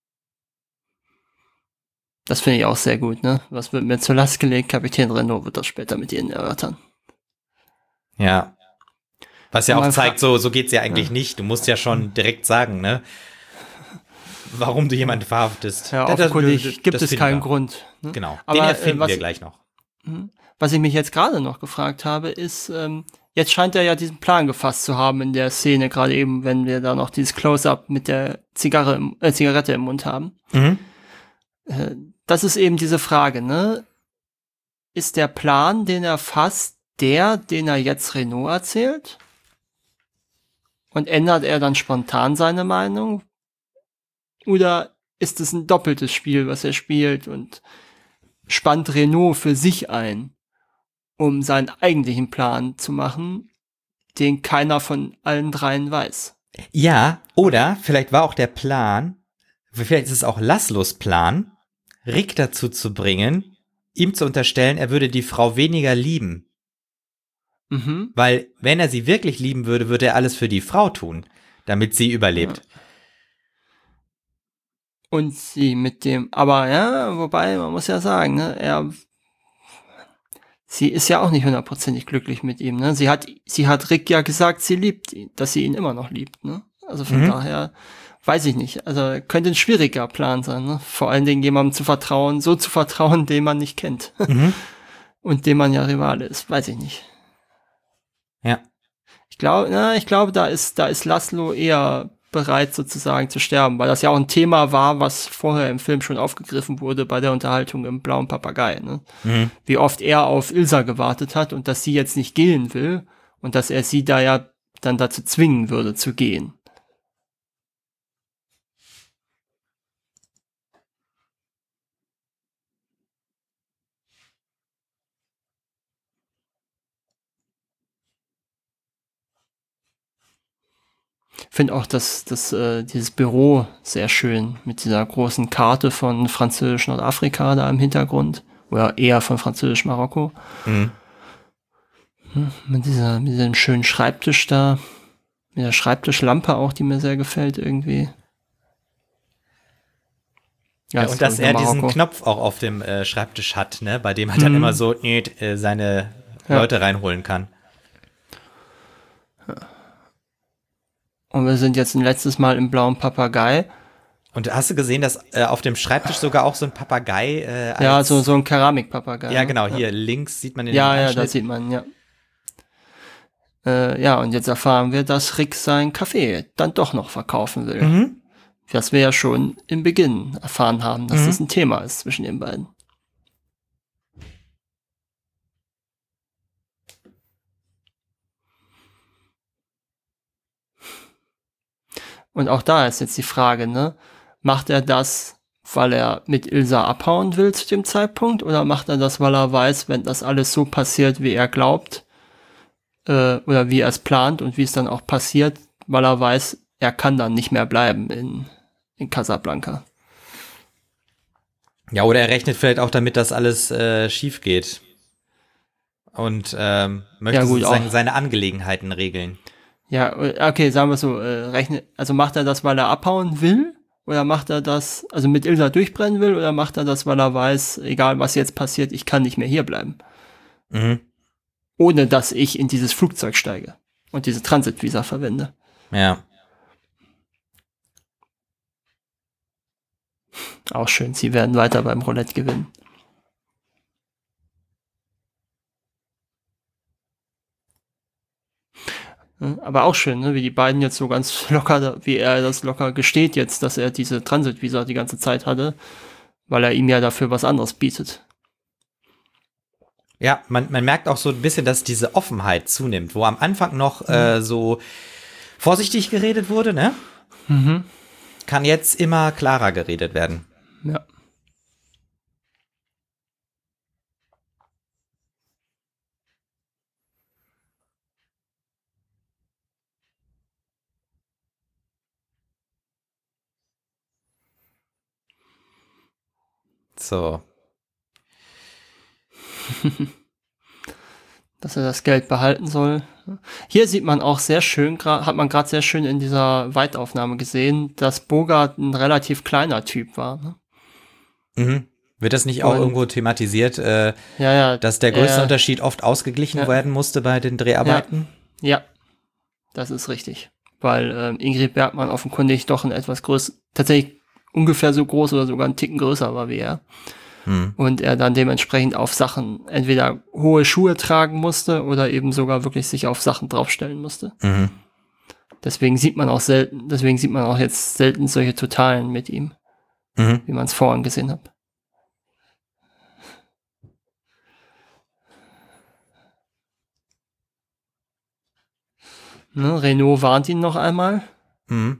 Das finde ich auch sehr gut, ne? Was wird mir zur Last gelegt? Kapitän Renault wird das später mit ihnen erörtern. Ja. Was ja auch zeigt, so geht's ja eigentlich nicht. Du musst ja schon direkt sagen, ne? warum du jemanden verhaftest. Ja, offenkundig gibt es keinen Grund. Ne? Genau, aber den erfinden wir gleich noch. Was ich mich jetzt gerade noch gefragt habe, ist, jetzt scheint er ja diesen Plan gefasst zu haben in der Szene, gerade eben, wenn wir da noch dieses Close-Up mit der Zigarette im Mund haben. Das ist eben diese Frage, ne? Ist der Plan, den er fasst, den er jetzt Renault erzählt? Und ändert er dann spontan seine Meinung? Oder ist es ein doppeltes Spiel, was er spielt und spannt Renault für sich ein, um seinen eigentlichen Plan zu machen, den keiner von allen dreien weiß? Ja, oder vielleicht war auch der Plan, vielleicht ist es auch Laszlos Plan, Rick dazu zu bringen, ihm zu unterstellen, er würde die Frau weniger lieben. Weil, wenn er sie wirklich lieben würde, würde er alles für die Frau tun, damit sie überlebt. Ja. Und sie mit dem, aber ja, wobei, man muss ja sagen, ne, sie ist ja auch nicht hundertprozentig glücklich mit ihm, ne? Sie hat Rick ja gesagt, sie liebt ihn, dass sie ihn immer noch liebt, ne? Also von daher, weiß ich nicht. Also könnte ein schwieriger Plan sein, ne? Vor allen Dingen jemandem zu vertrauen, so zu vertrauen, den man nicht kennt. Und dem man ja Rivale ist, weiß ich nicht. Ja. Ich glaube, da ist Laszlo eher bereit sozusagen zu sterben, weil das ja auch ein Thema war, was vorher im Film schon aufgegriffen wurde bei der Unterhaltung im Blauen Papagei, ne? Wie oft er auf Ilsa gewartet hat und dass sie jetzt nicht gehen will und dass er sie da ja dann dazu zwingen würde zu gehen. Ich finde auch, dass dieses Büro sehr schön mit dieser großen Karte von französisch Nordafrika da im Hintergrund. Oder eher von französisch Marokko. Mit diesem schönen Schreibtisch da. Mit der Schreibtischlampe auch, die mir sehr gefällt irgendwie. Ja, und dass er diesen Knopf auch auf dem Schreibtisch hat, ne, bei dem er dann immer so seine Leute reinholen kann. Und wir sind jetzt ein letztes Mal im Blauen Papagei. Und hast du gesehen, dass auf dem Schreibtisch sogar auch so ein Papagei ja, so ein Keramikpapagei. Ja, genau, hier links sieht man den Ja, da sieht man, ja. Ja, und jetzt erfahren wir, dass Rick sein Café dann doch noch verkaufen will. Was wir ja schon im Beginn erfahren haben, dass das ein Thema ist zwischen den beiden. Und auch da ist jetzt die Frage, ne? Macht er das, weil er mit Ilsa abhauen will zu dem Zeitpunkt? Oder macht er das, weil er weiß, wenn das alles so passiert, wie er glaubt, oder wie er es plant und wie es dann auch passiert, weil er weiß, er kann dann nicht mehr bleiben in Casablanca. Ja, oder er rechnet vielleicht auch damit, dass alles schief geht. Und möchte seine Angelegenheiten regeln. Ja, okay, sagen wir so, also macht er das, weil er abhauen will? Oder macht er das, also mit Ilsa durchbrennen will? Oder macht er das, weil er weiß, egal was jetzt passiert, ich kann nicht mehr hier bleiben? Ohne dass ich in dieses Flugzeug steige und diese Transitvisa verwende. Ja. Auch schön, sie werden weiter beim Roulette gewinnen. Aber auch schön, ne? Wie die beiden jetzt so ganz locker, wie er das locker gesteht jetzt, dass er diese Transitvisa die ganze Zeit hatte, weil er ihm ja dafür was anderes bietet. Ja, man merkt auch so ein bisschen, dass diese Offenheit zunimmt, wo am Anfang noch so vorsichtig geredet wurde, ne? Kann jetzt immer klarer geredet werden. Ja. So. Dass er das Geld behalten soll. Hier sieht man auch sehr schön, hat man gerade sehr schön in dieser Weitaufnahme gesehen, dass Bogart ein relativ kleiner Typ war. Ne? Wird das nicht auch irgendwo thematisiert, dass der größte Unterschied oft ausgeglichen werden musste bei den Dreharbeiten? Ja, das ist richtig. Weil Ingrid Bergman offenkundig doch ein etwas tatsächlich ungefähr so groß oder sogar einen Ticken größer war wie er. Und er dann dementsprechend auf Sachen entweder hohe Schuhe tragen musste oder eben sogar wirklich sich auf Sachen draufstellen musste. Mhm. Deswegen sieht man auch jetzt selten solche Totalen mit ihm, wie man es vorhin gesehen hat. Ne, Renault warnt ihn noch einmal. Mhm.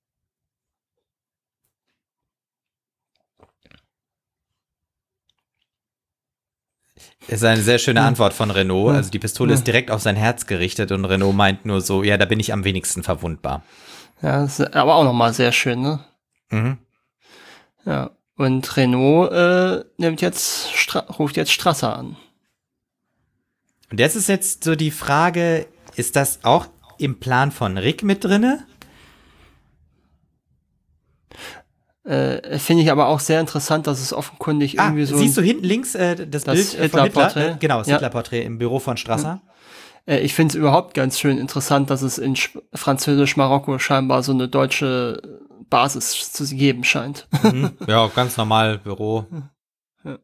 Ist eine sehr schöne Antwort von Renault. Also die Pistole ist direkt auf sein Herz gerichtet und Renault meint nur so, ja, da bin ich am wenigsten verwundbar. Ja, das ist aber auch nochmal sehr schön, ne? Mhm. Ja, und Renault ruft jetzt Strasser an. Und jetzt ist jetzt so die Frage, ist das auch im Plan von Rick mit drinne? Finde ich aber auch sehr interessant, dass es offenkundig irgendwie so. Siehst du hinten links das Bild von Hitler? Genau, das Hitler-Porträt im Büro von Strasser. Ich finde es überhaupt ganz schön interessant, dass es in Französisch-Marokko scheinbar so eine deutsche Basis zu geben scheint. Mhm. Ja, ganz normal Büro. Ja.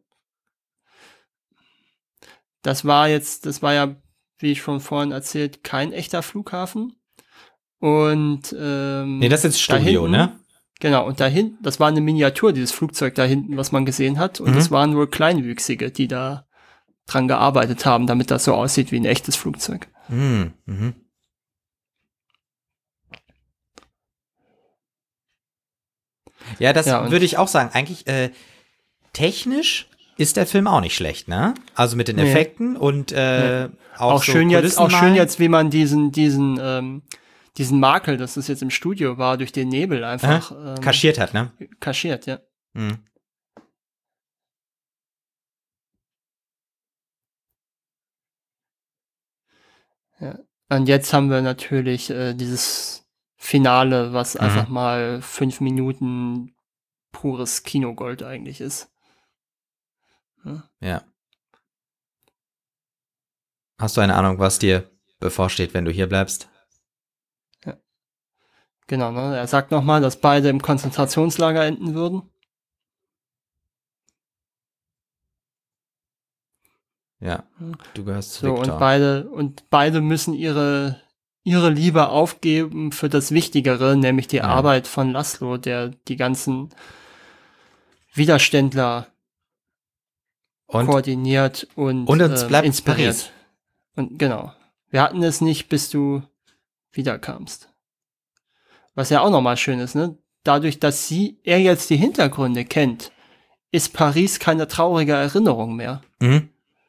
Das war ja, wie ich schon vorhin erzählt, kein echter Flughafen. Und Nee, das ist Studio, hinten, ne? Genau, und da hinten, das war eine Miniatur, dieses Flugzeug da hinten, was man gesehen hat. Und es waren wohl Kleinwüchsige, die da dran gearbeitet haben, damit das so aussieht wie ein echtes Flugzeug. Mhm. Mhm. Ja, das würde ich auch sagen. Eigentlich technisch ist der Film auch nicht schlecht, ne? Also mit den Effekten und auch so schön jetzt, wie man diesen Makel, dass das jetzt im Studio war, durch den Nebel einfach kaschiert hat, ne? Kaschiert, ja. Mhm. Ja. Und jetzt haben wir natürlich dieses Finale, was einfach mal 5 Minuten pures Kinogold eigentlich ist. Ja. Hast du eine Ahnung, was dir bevorsteht, wenn du hier bleibst? Ja. Genau, ne? Er sagt nochmal, dass beide im Konzentrationslager enden würden. Ja, du gehörst zu So, Victor. und beide müssen ihre Liebe aufgeben für das Wichtigere, nämlich die Arbeit von Laszlo, der die ganzen Widerständler koordiniert und uns bleibt inspiriert. Paris. Und genau. Wir hatten es nicht, bis du wiederkamst. Was ja auch nochmal schön ist, ne? Dadurch, dass er jetzt die Hintergründe kennt, ist Paris keine traurige Erinnerung mehr. Mhm.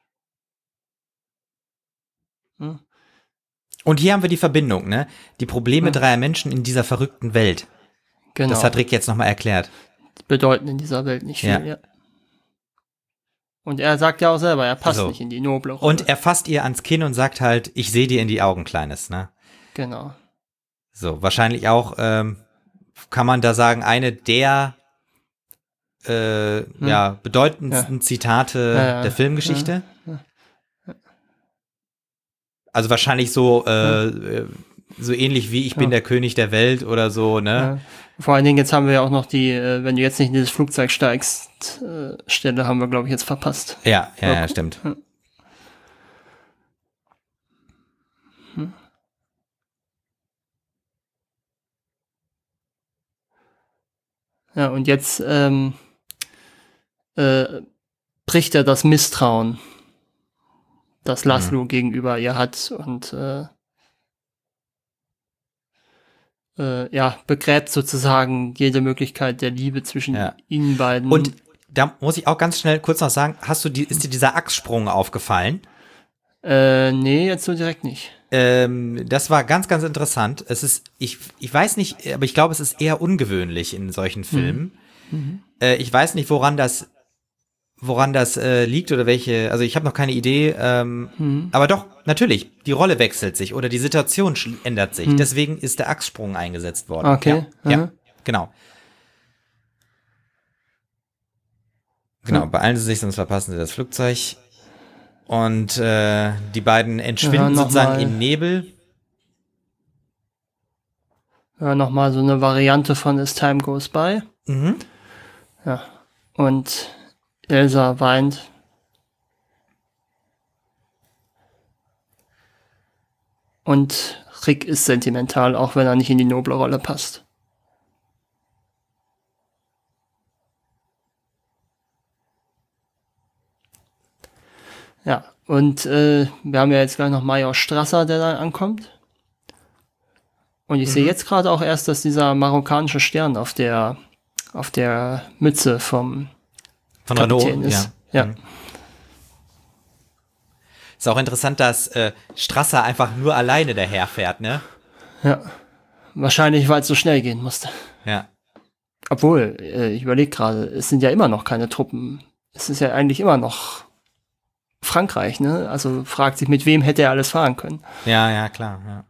Und hier haben wir die Verbindung, ne? Die Probleme dreier Menschen in dieser verrückten Welt. Genau. Das hat Rick jetzt nochmal erklärt. Die bedeuten in dieser Welt nicht viel, ja. Und er sagt ja auch selber, er passt nicht in die noble Rolle. Und er fasst ihr ans Kinn und sagt halt, ich sehe dir in die Augen, Kleines, ne? Genau. So, wahrscheinlich auch, kann man da sagen, eine der bedeutendsten Zitate der Filmgeschichte. Also wahrscheinlich so so ähnlich wie ich bin der König der Welt oder so, ne? Ja. Vor allen Dingen, jetzt haben wir ja auch noch die, wenn du jetzt nicht in dieses Flugzeug steigst, Stelle haben wir, glaube ich, jetzt verpasst. Ja, stimmt. Ja, und jetzt bricht er das Misstrauen, das Laszlo gegenüber ihr hat und begräbt sozusagen jede Möglichkeit der Liebe zwischen ihnen beiden. Und da muss ich auch ganz schnell kurz noch sagen, ist dir dieser Achssprung aufgefallen? Nee, jetzt so direkt nicht. Das war ganz, ganz interessant. Es ist, ich weiß nicht, aber ich glaube, es ist eher ungewöhnlich in solchen Filmen. Ich weiß nicht, woran das liegt oder welche, also ich habe noch keine Idee, aber doch, natürlich, die Rolle wechselt sich oder die Situation ändert sich. Deswegen ist der Achssprung eingesetzt worden. Okay. Ja, genau. Genau, beeilen Sie sich, sonst verpassen Sie das Flugzeug. Und die beiden entschwinden sozusagen im Nebel. Ja, nochmal so eine Variante von As Time Goes By. Ja. Und Elsa weint. Und Rick ist sentimental, auch wenn er nicht in die noble Rolle passt. Ja, und wir haben ja jetzt gleich noch Major Strasser, der dann ankommt. Und ich sehe jetzt gerade auch erst, dass dieser marokkanische Stern auf der Mütze von Renault ist. Ja. Ist auch interessant, dass Strasser einfach nur alleine daherfährt, ne? Ja. Wahrscheinlich, weil es so schnell gehen musste. Ja. Obwohl, ich überlege gerade, es sind ja immer noch keine Truppen. Es ist ja eigentlich immer noch Frankreich, ne? Also fragt sich, mit wem hätte er alles fahren können. Ja, klar, ja.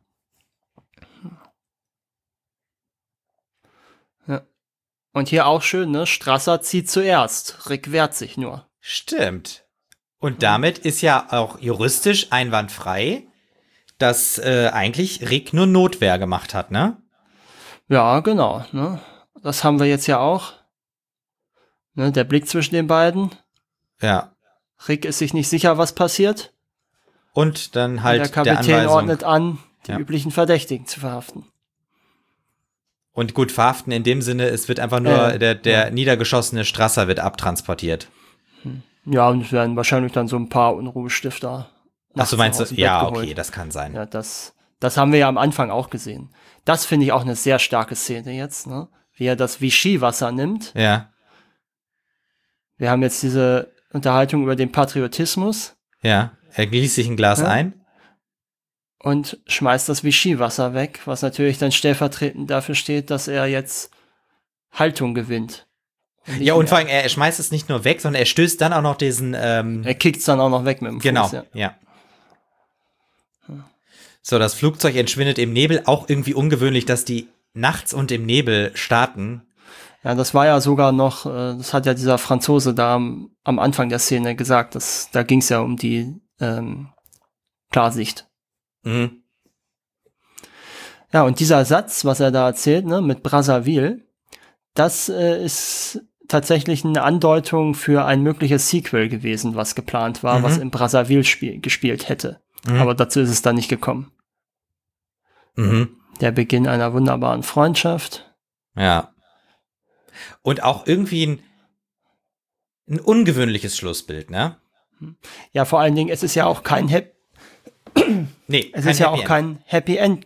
Ja. Und hier auch schön, ne? Strasser zieht zuerst. Rick wehrt sich nur. Stimmt. Und damit ist ja auch juristisch einwandfrei, dass eigentlich Rick nur Notwehr gemacht hat, ne? Ja, genau, ne? Das haben wir jetzt ja auch. Ne, der Blick zwischen den beiden. Ja. Rick ist sich nicht sicher, was passiert. Und dann halt der Kapitän der Anweisung. ordnet an, die üblichen Verdächtigen zu verhaften. Und gut, verhaften in dem Sinne, es wird einfach nur der niedergeschossene Strasser wird abtransportiert. Ja, und es werden wahrscheinlich dann so ein paar Unruhestifter. Ach so, meinst du? aus dem Ja, Bett geholt. okay, das kann sein. Ja, das haben wir ja am Anfang auch gesehen. Das finde ich auch eine sehr starke Szene jetzt, ne? Wie er das Vichy-Wasser nimmt. Ja. Wir haben jetzt diese Unterhaltung über den Patriotismus. Ja, er gießt sich ein Glas ein. Und schmeißt das Vichy-Wasser weg, was natürlich dann stellvertretend dafür steht, dass er jetzt Haltung gewinnt. Und vor allem, er schmeißt es nicht nur weg, sondern er stößt dann auch noch diesen er kickt es dann auch noch weg mit dem Fuß. Genau, ja. So, das Flugzeug entschwindet im Nebel. Auch irgendwie ungewöhnlich, dass die nachts und im Nebel starten. Ja, das war ja sogar noch, das hat ja dieser Franzose da am Anfang der Szene gesagt, da ging es ja um die Klarsicht. Mhm. Ja, und dieser Satz, was er da erzählt, ne, mit Brazzaville, das ist tatsächlich eine Andeutung für ein mögliches Sequel gewesen, was geplant war, was in Brazzaville gespielt hätte. Aber dazu ist es dann nicht gekommen. Der Beginn einer wunderbaren Freundschaft. Ja. Und auch irgendwie ein ungewöhnliches Schlussbild, ne? Ja, vor allen Dingen, es ist ja auch kein Happy End,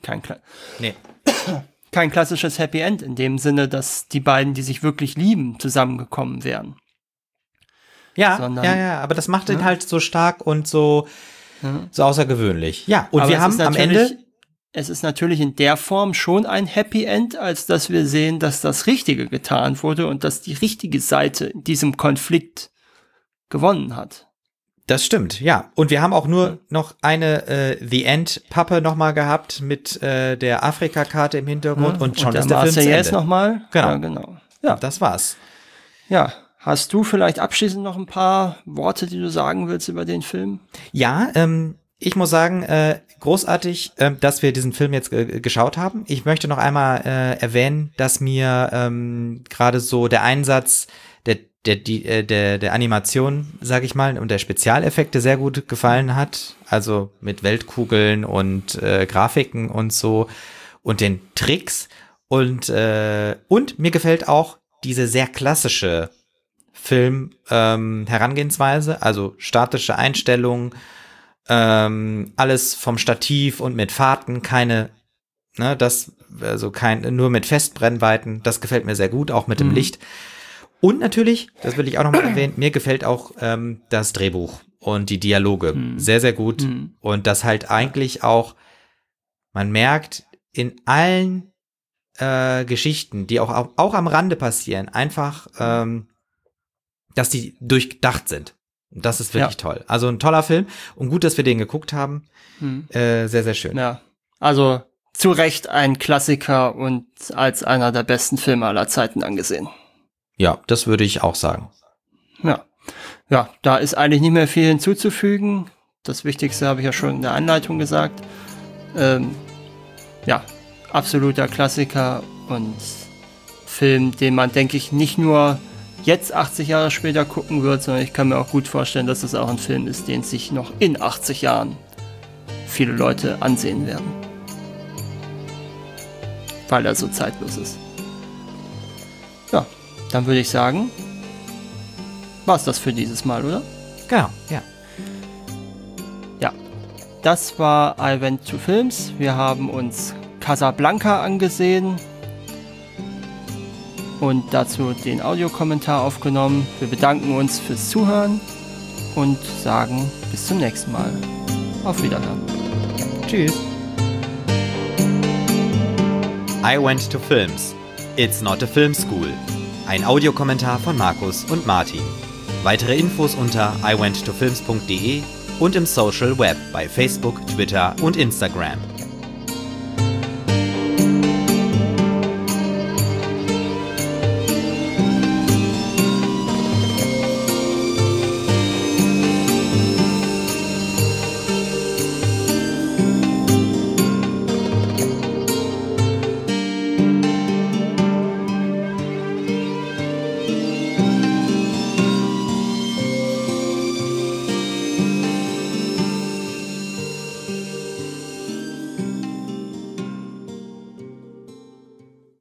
kein klassisches Happy End in dem Sinne, dass die beiden, die sich wirklich lieben, zusammengekommen wären. Ja, aber das macht ihn halt so stark und so außergewöhnlich. Ja, und aber wir haben am Ende... Es ist natürlich in der Form schon ein Happy End, als dass wir sehen, dass das Richtige getan wurde und dass die richtige Seite in diesem Konflikt gewonnen hat. Das stimmt, ja. Und wir haben auch nur noch eine The End-Pappe nochmal gehabt mit der Afrika-Karte im Hintergrund und schon ist der Film zu Ende. Nochmal. Genau. Ja, genau. Ja, das war's. Ja, hast du vielleicht abschließend noch ein paar Worte, die du sagen willst über den Film? Ja, ich muss sagen, großartig, dass wir diesen Film jetzt geschaut haben. Ich möchte noch einmal erwähnen, dass mir gerade so der Einsatz der Animation, sag ich mal, und der Spezialeffekte sehr gut gefallen hat. Also mit Weltkugeln und Grafiken und so und den Tricks. Und mir gefällt auch diese sehr klassische Film-Herangehensweise, also statische Einstellungen, alles vom Stativ und mit Fahrten, nur mit Festbrennweiten, das gefällt mir sehr gut, auch mit dem Licht. Und natürlich, das will ich auch noch mal erwähnen, mir gefällt auch das Drehbuch und die Dialoge sehr, sehr gut. Und das halt eigentlich auch, man merkt in allen Geschichten, die auch am Rande passieren, einfach, dass die durchdacht sind. Das ist wirklich toll. Also ein toller Film und gut, dass wir den geguckt haben. Sehr, sehr schön. Ja, also zu Recht ein Klassiker und als einer der besten Filme aller Zeiten angesehen. Ja, das würde ich auch sagen. Ja, da ist eigentlich nicht mehr viel hinzuzufügen. Das Wichtigste habe ich ja schon in der Einleitung gesagt. Absoluter Klassiker und Film, den man, denke ich, nicht nur jetzt 80 Jahre später gucken wird, sondern ich kann mir auch gut vorstellen, dass es auch ein Film ist, den sich noch in 80 Jahren viele Leute ansehen werden. Weil er so zeitlos ist. Ja, dann würde ich sagen, war's das für dieses Mal, oder? Genau, ja. Ja, das war I Went to Films. Wir haben uns Casablanca angesehen und dazu den Audiokommentar aufgenommen. Wir bedanken uns fürs Zuhören und sagen bis zum nächsten Mal. Auf Wiederhören. Tschüss. I Went to Films. It's not a film school. Ein Audiokommentar von Markus und Martin. Weitere Infos unter iwenttofilms.de und im Social Web bei Facebook, Twitter und Instagram.